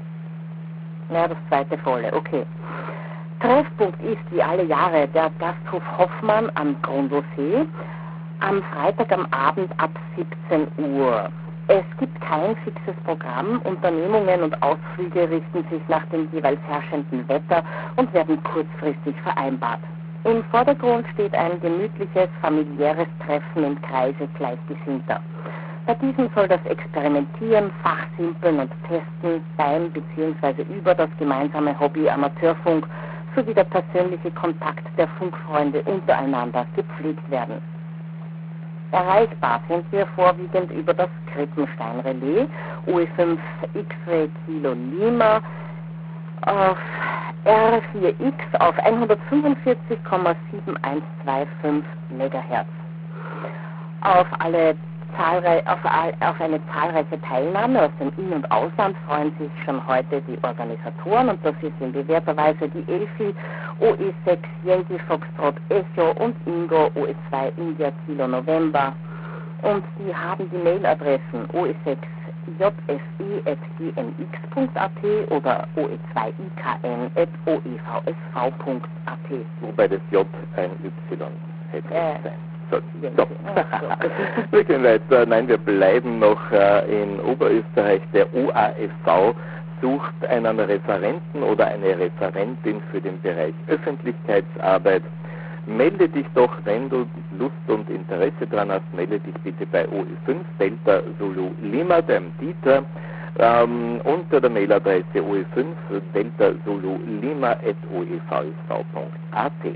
Naja, das zweite volle, okay. Treffpunkt ist wie alle Jahre der Gasthof Hoffmann am Grundlsee am Freitag am Abend ab siebzehn Uhr. Es gibt kein fixes Programm, Unternehmungen und Ausflüge richten sich nach dem jeweils herrschenden Wetter und werden kurzfristig vereinbart. Im Vordergrund steht ein gemütliches, familiäres Treffen im Kreise Gleichgesinnter. Bei diesem soll das Experimentieren, Fachsimpeln und Testen beim bzw. über das gemeinsame Hobby Amateurfunk sowie der persönliche Kontakt der Funkfreunde untereinander gepflegt werden. Erreichbar sind wir vorwiegend über das Krippenstein-Relais O E fünf X-Ray Kilo Lima auf R vier X auf hundertfünfundvierzig Komma sieben eins zwei fünf Megahertz. Auf, alle zahlrei auf, auf eine zahlreiche Teilnahme aus dem In- und Ausland freuen sich schon heute die Organisatoren, und das ist in bewährter Weise die Elfi O E sechs Yankee Foxtrot Echo und Ingo O E zwei India Kilo November. Und die haben die Mailadressen O E sechs J S E at g m x punkt a t oder O E zwei I K N at o e v s v punkt a t. Wobei das J ein Y hätte Äh, sein. So. So. Wir gehen weiter. Nein, wir bleiben noch äh, in Oberösterreich. Der O A F V sucht einen Referenten oder eine Referentin für den Bereich Öffentlichkeitsarbeit. Melde dich doch, wenn du Lust und Interesse dran hast, melde dich bitte bei O E fünf Delta Zulu Lima, dem Dieter, ähm, unter der Mailadresse O E fünf Delta Zulu Lima at o e v s v punkt a t.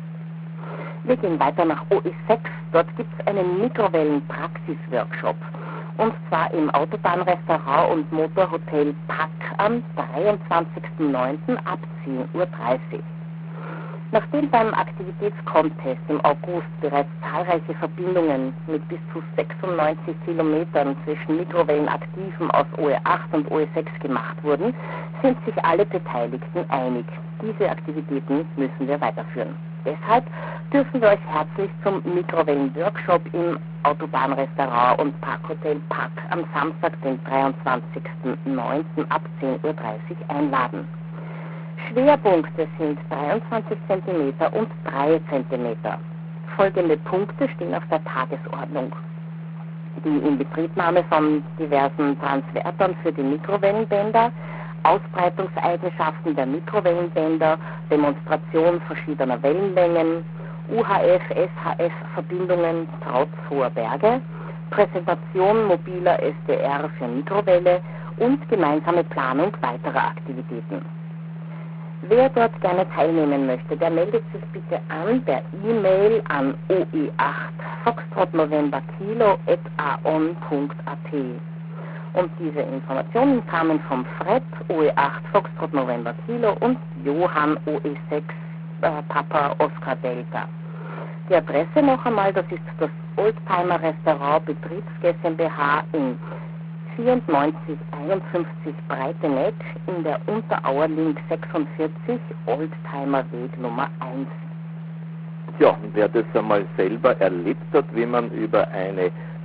Wir gehen weiter nach O E sechs. Dort gibt es einen Mikrowellen-Praxis-Workshop. Und zwar im Autobahnrestaurant und Motorhotel Pack am dreiundzwanzigsten neunten ab zehn Uhr dreißig. Nachdem beim Aktivitätscontest im August bereits zahlreiche Verbindungen mit bis zu sechsundneunzig Kilometern zwischen Mikrowellenaktiven aus O E acht und O E sechs gemacht wurden, sind sich alle Beteiligten einig. Diese Aktivitäten müssen wir weiterführen. Deshalb dürfen wir euch herzlich zum Mikrowellen-Workshop im Autobahnrestaurant und Parkhotel Pack am Samstag, den dreiundzwanzigsten neunten ab zehn Uhr dreißig einladen. Schwerpunkte sind dreiundzwanzig Zentimeter und drei Zentimeter. Folgende Punkte stehen auf der Tagesordnung: die Inbetriebnahme von diversen Transvertern für die Mikrowellenbänder, Ausbreitungseigenschaften der Mikrowellenbänder, Demonstration verschiedener Wellenlängen, U H F, S H F-Verbindungen trotz hoher Berge, Präsentation mobiler S D R für Mikrowelle und gemeinsame Planung weiterer Aktivitäten. Wer dort gerne teilnehmen möchte, der meldet sich bitte an per E-Mail an o e acht Foxtrot November Kilo at a o n punkt a t. Und diese Informationen kamen vom Fred O E acht Foxtrot November Kilo und Johann O E sechs äh, Papa Oscar Delta. Die Adresse noch einmal, das ist das Oldtimer Restaurant Betriebs GmbH in vierundneunzig einundfünfzig Breiteneck in der Unterauerling sechsundvierzig, Oldtimer Weg Nummer eins. Ja, wer das einmal selber erlebt hat, wie man über eine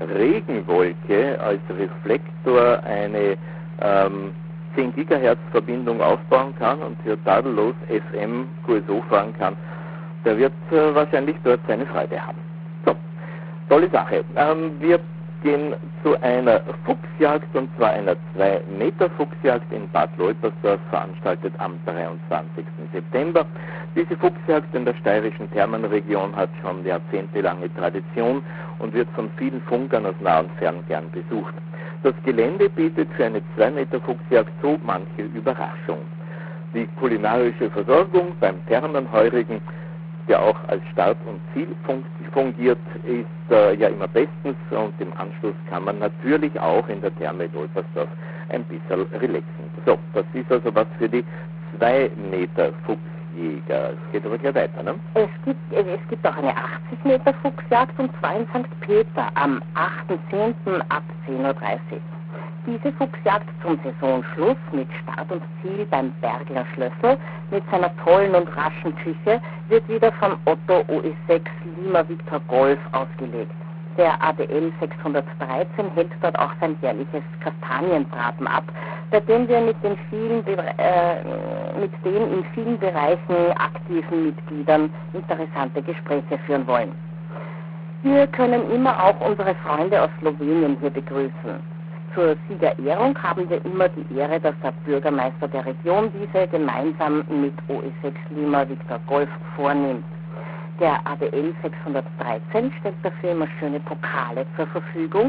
Regenwolke als Reflektor eine ähm, zehn Gigahertz Verbindung aufbauen kann und hier tadellos F M Q S O fahren kann, der wird äh, wahrscheinlich dort seine Freude haben. So, tolle Sache. Ähm, wir gehen zu einer Fuchsjagd, und zwar einer zwei Meter Fuchsjagd in Bad Leutersdorf, veranstaltet am dreiundzwanzigsten September. Diese Fuchsjagd in der steirischen Thermenregion hat schon jahrzehntelange Tradition und wird von vielen Funkern aus nah und fern gern besucht. Das Gelände bietet für eine zwei Meter Fuchsjagd so manche Überraschung. Die kulinarische Versorgung beim Thermenheurigen, der auch als Start und Ziel fungiert, ist äh, ja immer bestens, und im Anschluss kann man natürlich auch in der Therme Leutersdorf ein bisschen relaxen. So, das ist also was für die zwei Meter Fuchsjäger. Es geht aber gleich weiter, ne? Es gibt, es gibt auch eine achtzig Meter Fuchsjagd, und zwar in Sankt Peter am achten zehnten ab zehn Uhr dreißig. Diese Fuchsjagd zum Saisonschluss mit Start und Ziel beim Bergler Schlössl mit seiner tollen und raschen Küche wird wieder von Otto O E sechs Lima Victor Golf ausgelegt. Der A D L sechshundertdreizehn hält dort auch sein jährliches Kastanienbraten ab, bei dem wir mit den, vielen, äh, mit den in vielen Bereichen aktiven Mitgliedern interessante Gespräche führen wollen. Wir können immer auch unsere Freunde aus Slowenien hier begrüßen. Zur Siegerehrung haben wir immer die Ehre, dass der Bürgermeister der Region diese gemeinsam mit O E sechs Lima Victor Golf vornimmt. Der A D L sechshundertdreizehn stellt dafür immer schöne Pokale zur Verfügung,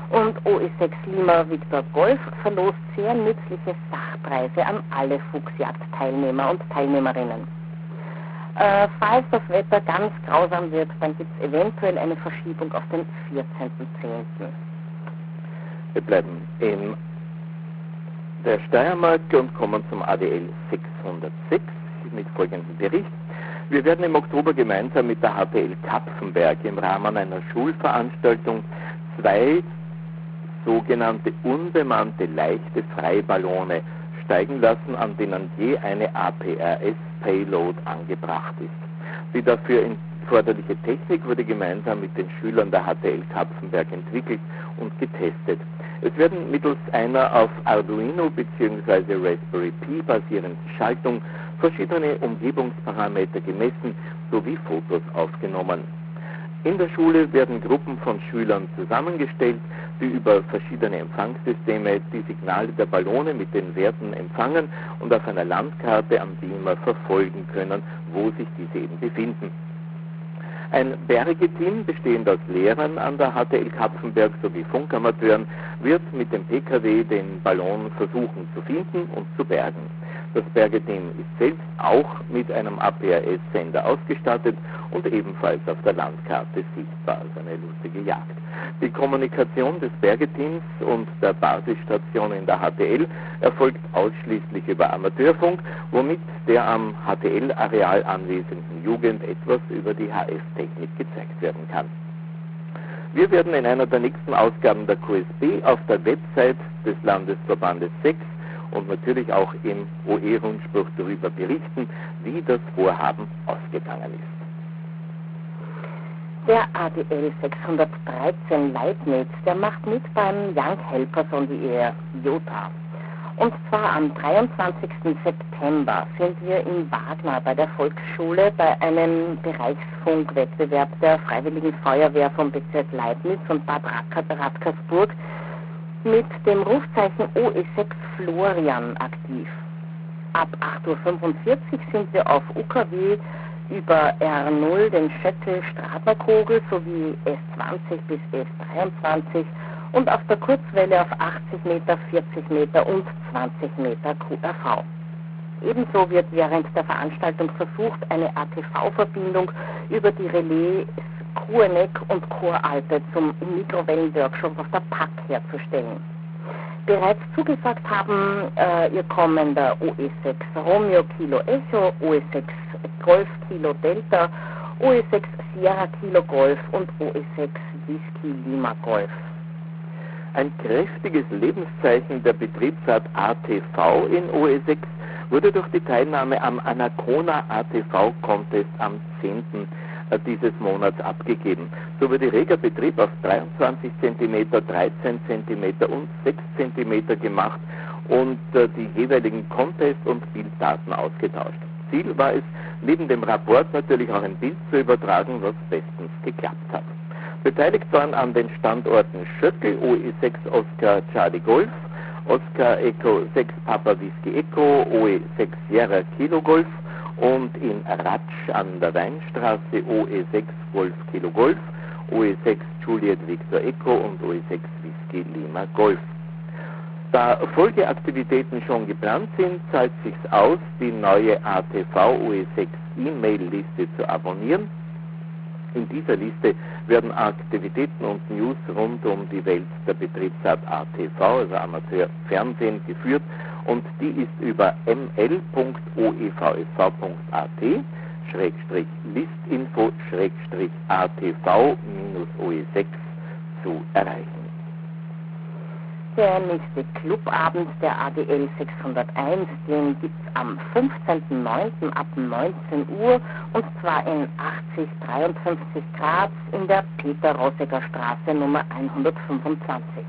Und O E sechs Lima Victor Golf verlost sehr nützliche Sachpreise an alle Fuchsjagd-Teilnehmer und Teilnehmerinnen. Äh, falls das Wetter ganz grausam wird, dann gibt es eventuell eine Verschiebung auf den vierzehnten zehnten Wir bleiben in der Steiermark und kommen zum A D L sechshundertsechs mit folgendem Bericht. Wir werden im Oktober gemeinsam mit der H T L Kapfenberg im Rahmen einer Schulveranstaltung zwei sogenannte unbemannte leichte Freiballone steigen lassen, an denen je eine A P R S-Payload angebracht ist. Die dafür erforderliche Technik wurde gemeinsam mit den Schülern der H T L Kapfenberg entwickelt und getestet. Es werden mittels einer auf Arduino bzw. Raspberry Pi basierenden Schaltung verschiedene Umgebungsparameter gemessen sowie Fotos aufgenommen. In der Schule werden Gruppen von Schülern zusammengestellt, die über verschiedene Empfangssysteme die Signale der Ballone mit den Werten empfangen und auf einer Landkarte am Beamer verfolgen können, wo sich diese eben befinden. Ein Bergeteam, bestehend aus Lehrern an der H T L Kapfenberg sowie Funkamateuren, wird mit dem P K W den Ballon versuchen zu finden und zu bergen. Das Bergeteam ist selbst auch mit einem A P R S-Sender ausgestattet und ebenfalls auf der Landkarte sichtbar, also eine lustige Jagd. Die Kommunikation des Bergeteams und der Basisstation in der H T L erfolgt ausschließlich über Amateurfunk, womit der am H T L-Areal anwesenden Jugend etwas über die H F-Technik gezeigt werden kann. Wir werden in einer der nächsten Ausgaben der Q S B auf der Website des Landesverbandes sechs und natürlich auch im O E-Rundspruch darüber berichten, wie das Vorhaben ausgegangen ist. Der A D L sechshundertdreizehn Leibniz, der macht mit beim Young Helpers on the Air Jota. Und zwar am dreiundzwanzigsten September sind wir in Wagner bei der Volksschule bei einem Bereichsfunkwettbewerb der Freiwilligen Feuerwehr vom Bezirk Leibniz und Bad Radkersburg mit dem Rufzeichen O E sechs Florian aktiv. Ab acht Uhr fünfundvierzig sind wir auf U K W über R null, den Schöttel-Stratner-Kogel sowie S zwanzig bis S dreiundzwanzig und auf der Kurzwelle auf achtzig Meter, vierzig Meter und zwanzig Meter Q R V. Ebenso wird während der Veranstaltung versucht, eine A T V-Verbindung über die Relais Kueneck und Choralpe zum Mikrowellenworkshop auf der P A C herzustellen. Bereits zugesagt haben äh, ihr Kommen der O E sechs Romeo Kilo Echo, O E sechs Golf Kilo Delta, O E sechs Sierra Kilo Golf und O E sechs Whisky Lima Golf. Ein kräftiges Lebenszeichen der Betriebsart A T V in O E sechs wurde durch die Teilnahme am Anacona A T V-Contest am zehnten dieses Monats abgegeben. So wurde reger Betrieb auf dreiundzwanzig Zentimeter, dreizehn Zentimeter und sechs Zentimeter gemacht und äh, die jeweiligen Contest- und Bilddaten ausgetauscht. Ziel war es, neben dem Rapport natürlich auch ein Bild zu übertragen, was bestens geklappt hat. Beteiligt waren an den Standorten Schöttl, O E sechs Oscar Charlie Golf, Oscar Echo sechs Papa Whisky Echo, O E sechs Sierra Kilo Golf und in Ratsch an der Weinstraße O E sechs Golf Kilo Golf, O E sechs Juliet Victor Echo und O E sechs Whisky Lima Golf. Da Folgeaktivitäten schon geplant sind, zahlt sich's aus, die neue A T V O E sechs E-Mail-Liste zu abonnieren. In dieser Liste werden Aktivitäten und News rund um die Welt der Betriebsart A T V, also Amateurfernsehen, geführt und die ist über m l punkt o e v s v punkt a t schrägstrich listinfo schrägstrich a t v minus o e sechs zu erreichen. Der nächste Clubabend der A D L sechshunderteins, den gibt es am fünfzehnten neunten ab neunzehn Uhr und zwar in achtzig dreiundfünfzig Graz in der Peter-Rosegger Straße Nummer hundertfünfundzwanzig.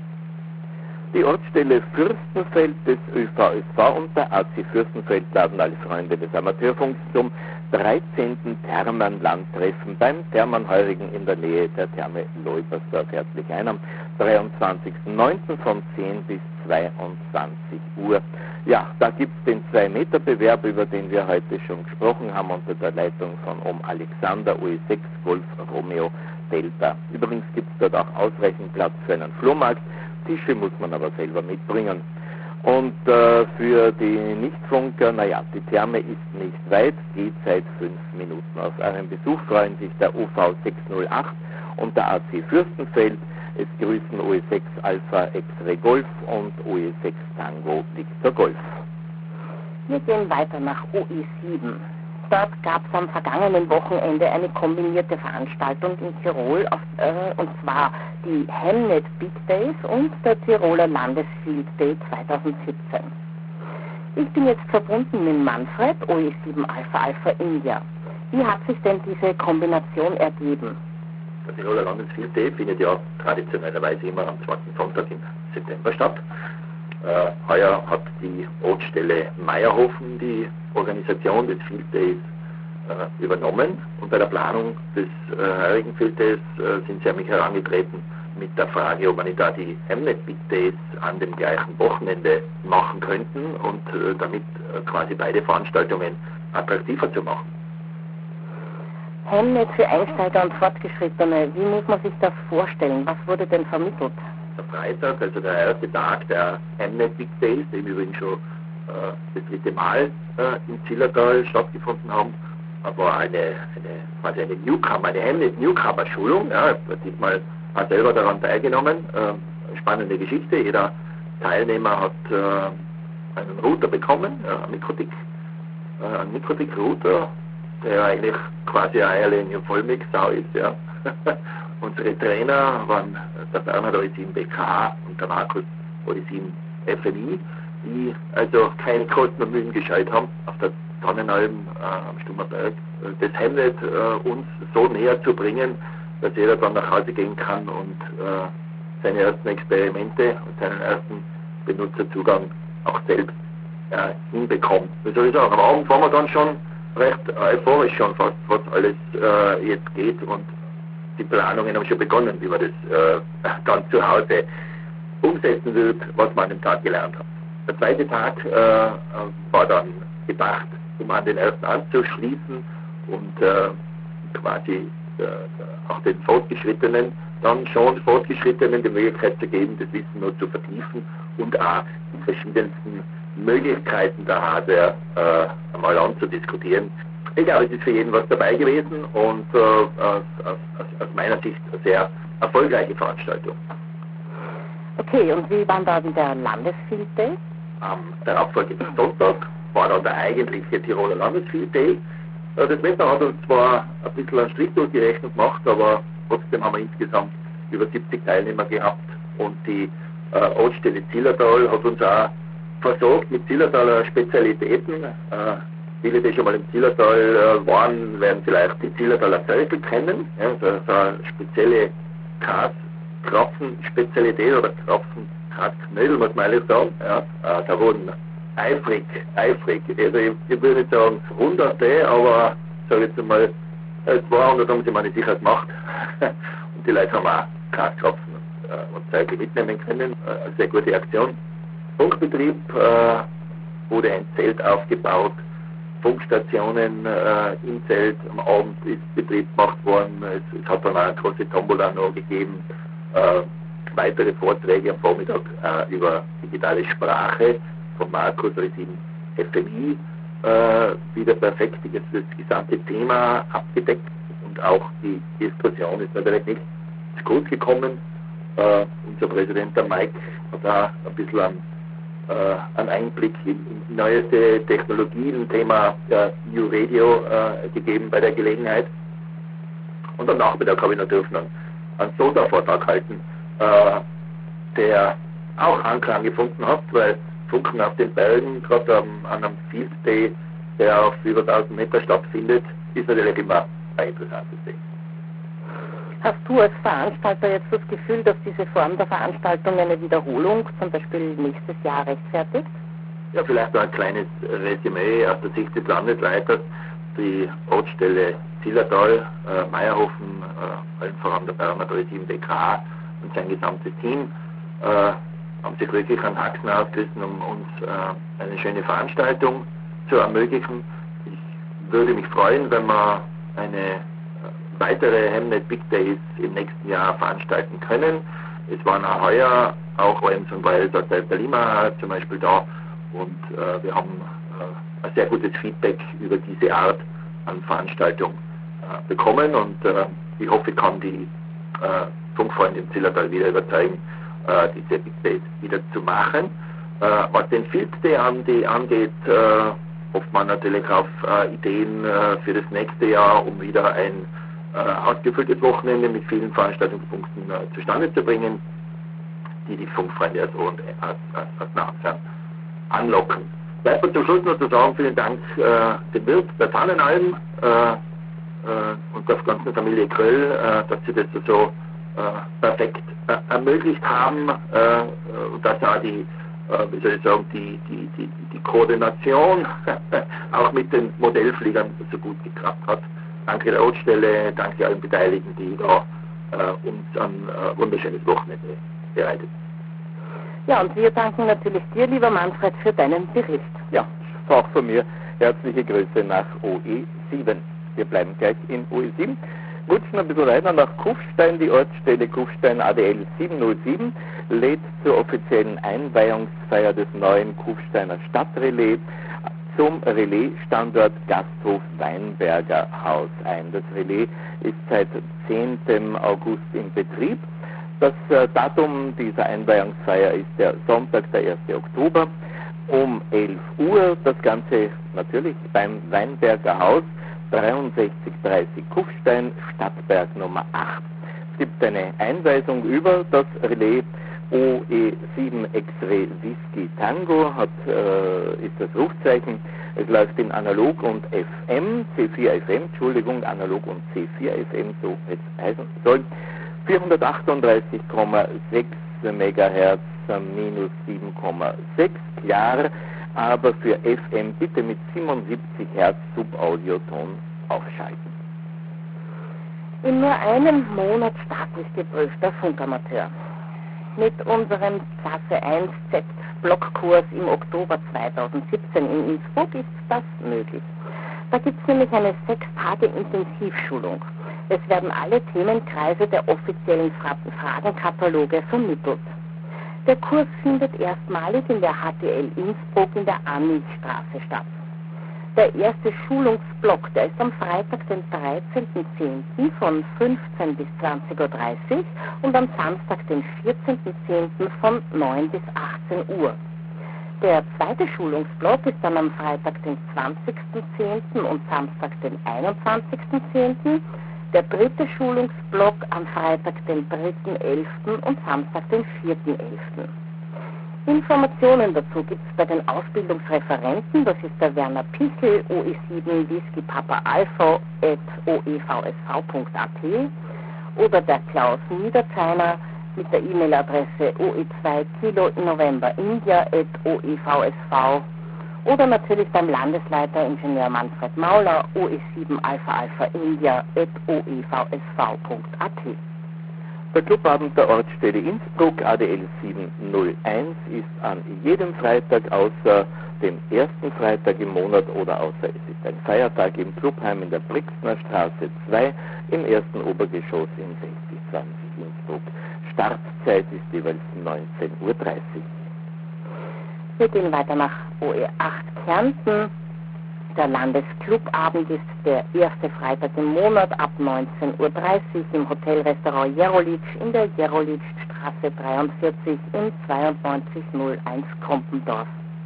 Die Ortsstelle Fürstenfeld des Ö V S V und der A C Fürstenfeld laden alle Freunde des Amateurfunks zum dreizehnten Thermenlandtreffen beim Thermenheurigen in der Nähe der Therme Leubersdorf herzlich ein am dreiundzwanzigsten neunten von zehn bis zweiundzwanzig Uhr. Ja, da gibt es den zwei Meter Bewerb, über den wir heute schon gesprochen haben, unter der Leitung von Om Alexander, O E sechs Golf Romeo Delta. Übrigens gibt es dort auch ausreichend Platz für einen Flohmarkt. Tische muss man aber selber mitbringen. Und äh, für die Nichtfunker, naja, die Therme ist nicht weit, Gehzeit fünf Minuten. Auf einen Besuch freuen sich der O V sechshundertacht und der A C Fürstenfeld. Es grüßen O E sechs Alpha X-Ray Golf und O E sechs Tango Victor Golf. Wir gehen weiter nach O E sieben. Dort gab es am vergangenen Wochenende eine kombinierte Veranstaltung in Tirol, auf, äh, und zwar die Hemnet Big Days und der Tiroler Landesfield Day zweitausendsiebzehn. Ich bin jetzt verbunden mit Manfred, O E sieben Alpha Alpha India. Wie hat sich denn diese Kombination ergeben? Der Tiroler Landesfield Day findet ja traditionellerweise immer am zweiten Sonntag im September statt. Äh, heuer hat die Ortsstelle Meierhofen die Organisation des Field Days äh, übernommen und bei der Planung des äh, heurigen Field Days äh, sind sie an mich herangetreten mit der Frage, ob man nicht da die Hemnet Big Days an dem gleichen Wochenende machen könnten und äh, damit äh, quasi beide Veranstaltungen attraktiver zu machen. Hemnet für Einsteiger und Fortgeschrittene, wie muss man sich das vorstellen? Was wurde denn vermittelt? Der Freitag, also der erste Tag der Hemnet Big Days, die im Übrigen schon äh, das dritte Mal äh, in Zillertal stattgefunden haben, war eine, eine, quasi eine Newcomer, eine Hemnet Newcomer Schulung. Ja, ich habe diesmal auch selber daran teilgenommen. Äh, spannende Geschichte. Jeder Teilnehmer hat äh, einen Router bekommen, äh, einen Mikrotik, äh, einen Mikrotik-Router, der eigentlich quasi eine Eierlinge Vollmix-Sau ist. Ja. Unsere Trainer waren der Bernhard O E sieben B K und der Markus O E sieben F M I, die also keine Kosten und Mühen gescheut haben, auf der Tannenalm äh, am Stummerberg das Hemnet äh, uns so näher zu bringen, dass jeder dann nach Hause gehen kann und äh, seine ersten Experimente und seinen ersten Benutzerzugang auch selbst äh, hinbekommt. Wie soll ich sagen, am Abend waren wir dann schon recht euphorisch schon fast, was alles äh, jetzt geht und die Planungen haben schon begonnen, wie man das äh, dann zu Hause umsetzen wird, was man an dem Tag gelernt hat. Der zweite Tag äh, war dann gedacht, um an den ersten anzuschließen und äh, quasi äh, auch den Fortgeschrittenen, dann schon Fortgeschrittenen die Möglichkeit zu geben, das Wissen nur zu vertiefen und auch die verschiedensten Möglichkeiten der Hardware äh, einmal anzudiskutieren. Ich glaube, es ist für jeden was dabei gewesen und äh, aus, aus, aus meiner Sicht eine sehr erfolgreiche Veranstaltung. Okay, und wie war dann der Landesfield Day? Am darauffolgenden Sonntag war dann der eigentliche Tiroler Landesfield Day. Das Wetter hat uns zwar ein bisschen einen Strich durch die Rechnung gemacht, aber trotzdem haben wir insgesamt über siebzig Teilnehmer gehabt und die äh, Ortsstelle Zillertal hat uns auch versorgt mit Zillertaler Spezialitäten. Äh, viele, die schon mal im Zillertal äh, waren, werden vielleicht die Zillertaler Zirkel kennen. Ja, so, so eine spezielle Kraftspezialität oder Kraftknödel, muss man ehrlich sagen. Ja, äh, da wurden eifrig, eifrig, also ich, ich würde nicht sagen Hunderte, aber sage jetzt mal zweihundert haben sie mal nicht sicher gemacht und die Leute haben auch Kraftkrapfen und, äh, und Zirkel mitnehmen können. Äh, eine sehr gute Aktion. Funkbetrieb äh, wurde ein Zelt aufgebaut, Funkstationen äh, im Zelt, am Abend ist Betrieb gemacht worden, es, es hat dann auch eine große Tombola noch gegeben, äh, weitere Vorträge am Vormittag äh, über digitale Sprache von Markus O E sieben F M I, äh, wieder perfekt das, das gesamte Thema abgedeckt und auch die Diskussion ist natürlich nicht zu kurz gekommen. Äh, unser Präsident, der Mike, hat da ein bisschen an äh, einen Einblick in, in neueste Technologien, Thema äh, New Radio äh, gegeben bei der Gelegenheit. Und am Nachmittag habe ich noch dürfen einen, einen Soda-Vortrag halten, äh, der auch Anklang gefunden hat, weil Funken auf den Bergen, gerade an einem Field Day, der auf über tausend Meter stattfindet, ist natürlich immer ein interessantes Ding. Hast du als Veranstalter jetzt das Gefühl, dass diese Form der Veranstaltung eine Wiederholung, zum Beispiel nächstes Jahr, rechtfertigt? Ja, vielleicht noch ein kleines Resümee aus der Sicht des Landesleiters. Die Ortsstelle Zillertal, äh, Meierhofen, äh, allen voran der Bernhard O E sieben B K und sein gesamtes Team äh, haben sich wirklich an Haxen ausgerissen, um uns äh, eine schöne Veranstaltung zu ermöglichen. Ich würde mich freuen, wenn wir eine weitere Hemnet Big Days im nächsten Jahr veranstalten können. Es waren auch heuer auch Williams und Wales aus der Lima zum Beispiel da und äh, wir haben äh, ein sehr gutes Feedback über diese Art an Veranstaltung äh, bekommen und äh, ich hoffe, ich kann die äh, Funkfreunde im Zillertal wieder überzeugen, äh, diese Big Days wieder zu machen. Äh, was den Field Day angeht, äh, hofft man natürlich auf äh, Ideen äh, für das nächste Jahr, um wieder ein äh, ausgefülltes Wochenende mit vielen Veranstaltungspunkten äh, zustande zu bringen, die die Funkfreunde also und aus, aus, aus nah und fern anlocken. Bleibt mir zum Schluss noch zu sagen, vielen Dank äh, dem Wirt der Tannenalm äh, äh, und der ganzen Familie Kröll, äh, dass sie das so äh, perfekt äh, ermöglicht haben äh, und dass auch die wie soll ich sagen, die, die, die, die Koordination auch mit den Modellfliegern so gut geklappt hat. Danke der Ortsstelle, danke allen Beteiligten, die da äh, uns ein äh, wunderschönes Wochenende bereitet. Ja, und wir danken natürlich dir, lieber Manfred, für deinen Bericht. Ja, auch von mir herzliche Grüße nach O E sieben. Wir bleiben gleich in O E sieben. Rutschen ein bisschen weiter nach Kufstein. Die Ortsstelle Kufstein A D L sieben null sieben lädt zur offiziellen Einweihungsfeier des neuen Kufsteiner Stadtrelais zum Relais-Standort Gasthof Weinberger Haus ein. Das Relais ist seit zehnten August in Betrieb. Das äh, Datum dieser Einweihungsfeier ist der Sonntag, der ersten Oktober um elf Uhr. Das Ganze natürlich beim Weinberger Haus, dreiundsechzig dreißig Kufstein, Stadtberg Nummer acht. Es gibt eine Einweisung über das Relais. O E sieben X-Ray Whisky Tango hat, äh, ist das Rufzeichen. Es läuft in Analog und F M, C vier F M, Entschuldigung, Analog und C vier F M, so es heißen soll. vierhundertachtunddreißig Komma sechs Megahertz minus sieben Komma sechs, klar, aber für F M bitte mit siebenundsiebzig Hertz Subaudioton aufschalten. In nur einem Monat staatlich geprüfter Funkamateur. Mit unserem Klasse eins Z Blockkurs im Oktober zweitausendsiebzehn in Innsbruck ist das möglich. Da gibt es nämlich eine sechs Tage Intensivschulung. Es werden alle Themenkreise der offiziellen Fragenkataloge vermittelt. Der Kurs findet erstmalig in der H T L Innsbruck in der Amilchstraße statt. Der erste Schulungsblock, der ist am Freitag, den dreizehnten zehnten von fünfzehn bis zwanzig Uhr dreißig und am Samstag, den vierzehnten zehnten von neun bis achtzehn Uhr. Der zweite Schulungsblock ist dann am Freitag, den zwanzigsten zehnten und Samstag, den einundzwanzigsten zehnten. Der dritte Schulungsblock am Freitag, den dritten elften und Samstag, den vierten elften. Informationen dazu gibt es bei den Ausbildungsreferenten, das ist der Werner Pichel, O E sieben Whisky Papa Alpha at o e v s v punkt a t oder der Klaus Niederzeiner mit der E-Mail-Adresse o e zwei Kilo November India at o e v s v oder natürlich beim Landesleiter Ingenieur Manfred Mauler, O E sieben Alpha Alpha India at o e v s v punkt a t. Der Clubabend der Ortsstelle Innsbruck A D L sieben null eins ist an jedem Freitag außer dem ersten Freitag im Monat oder außer es ist ein Feiertag im Clubheim in der Brixner Straße zwei im ersten Obergeschoss in sechzig zwanzig Innsbruck. Startzeit ist jeweils neunzehn Uhr dreißig. Wir gehen weiter nach O E acht Kärnten. Der Landesclubabend ist der erste Freitag im Monat ab neunzehn Uhr dreißig im Hotelrestaurant Jerolitsch in der Jerolitschstraße dreiundvierzig in zweiundneunzig null eins Kompendorf.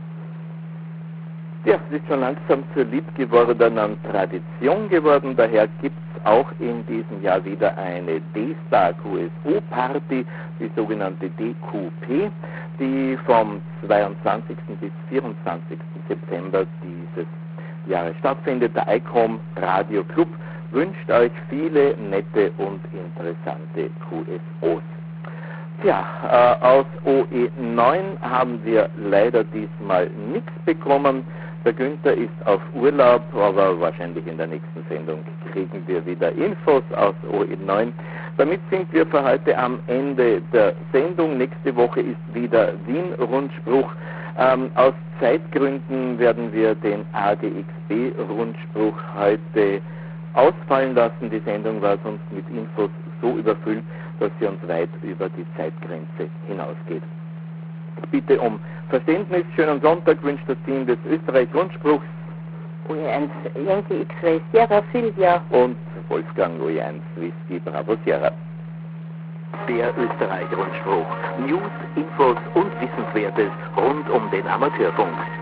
Ja, es ist schon langsam zur lieb gewordenen Tradition geworden, daher gibt es auch in diesem Jahr wieder eine D-Star Q S O-Party, die sogenannte D Q P, die vom zweiundzwanzigsten bis vierundzwanzigsten September dieses Jahre stattfindet. Der I C O M Radio Club wünscht euch viele nette und interessante Q S Os. Tja, äh, aus O E neun haben wir leider diesmal nichts bekommen. Der Günther ist auf Urlaub, aber wahrscheinlich in der nächsten Sendung kriegen wir wieder Infos aus O E neun. Damit sind wir für heute am Ende der Sendung. Nächste Woche ist wieder Wien-Rundspruch. Ähm, aus Zeitgründen werden wir den A G X B-Rundspruch heute ausfallen lassen. Die Sendung war sonst mit Infos so überfüllt, dass sie uns weit über die Zeitgrenze hinausgeht. Ich bitte um Verständnis. Schönen Sonntag wünscht das Team des Österreich-Rundspruchs. O E eins Yankee X-Ray Sierra Silvia Und Wolfgang O E eins Whisky Bravo Sierra. Der Österreich-Rundspruch. News, Infos und Wissenswertes rund um den Amateurfunk.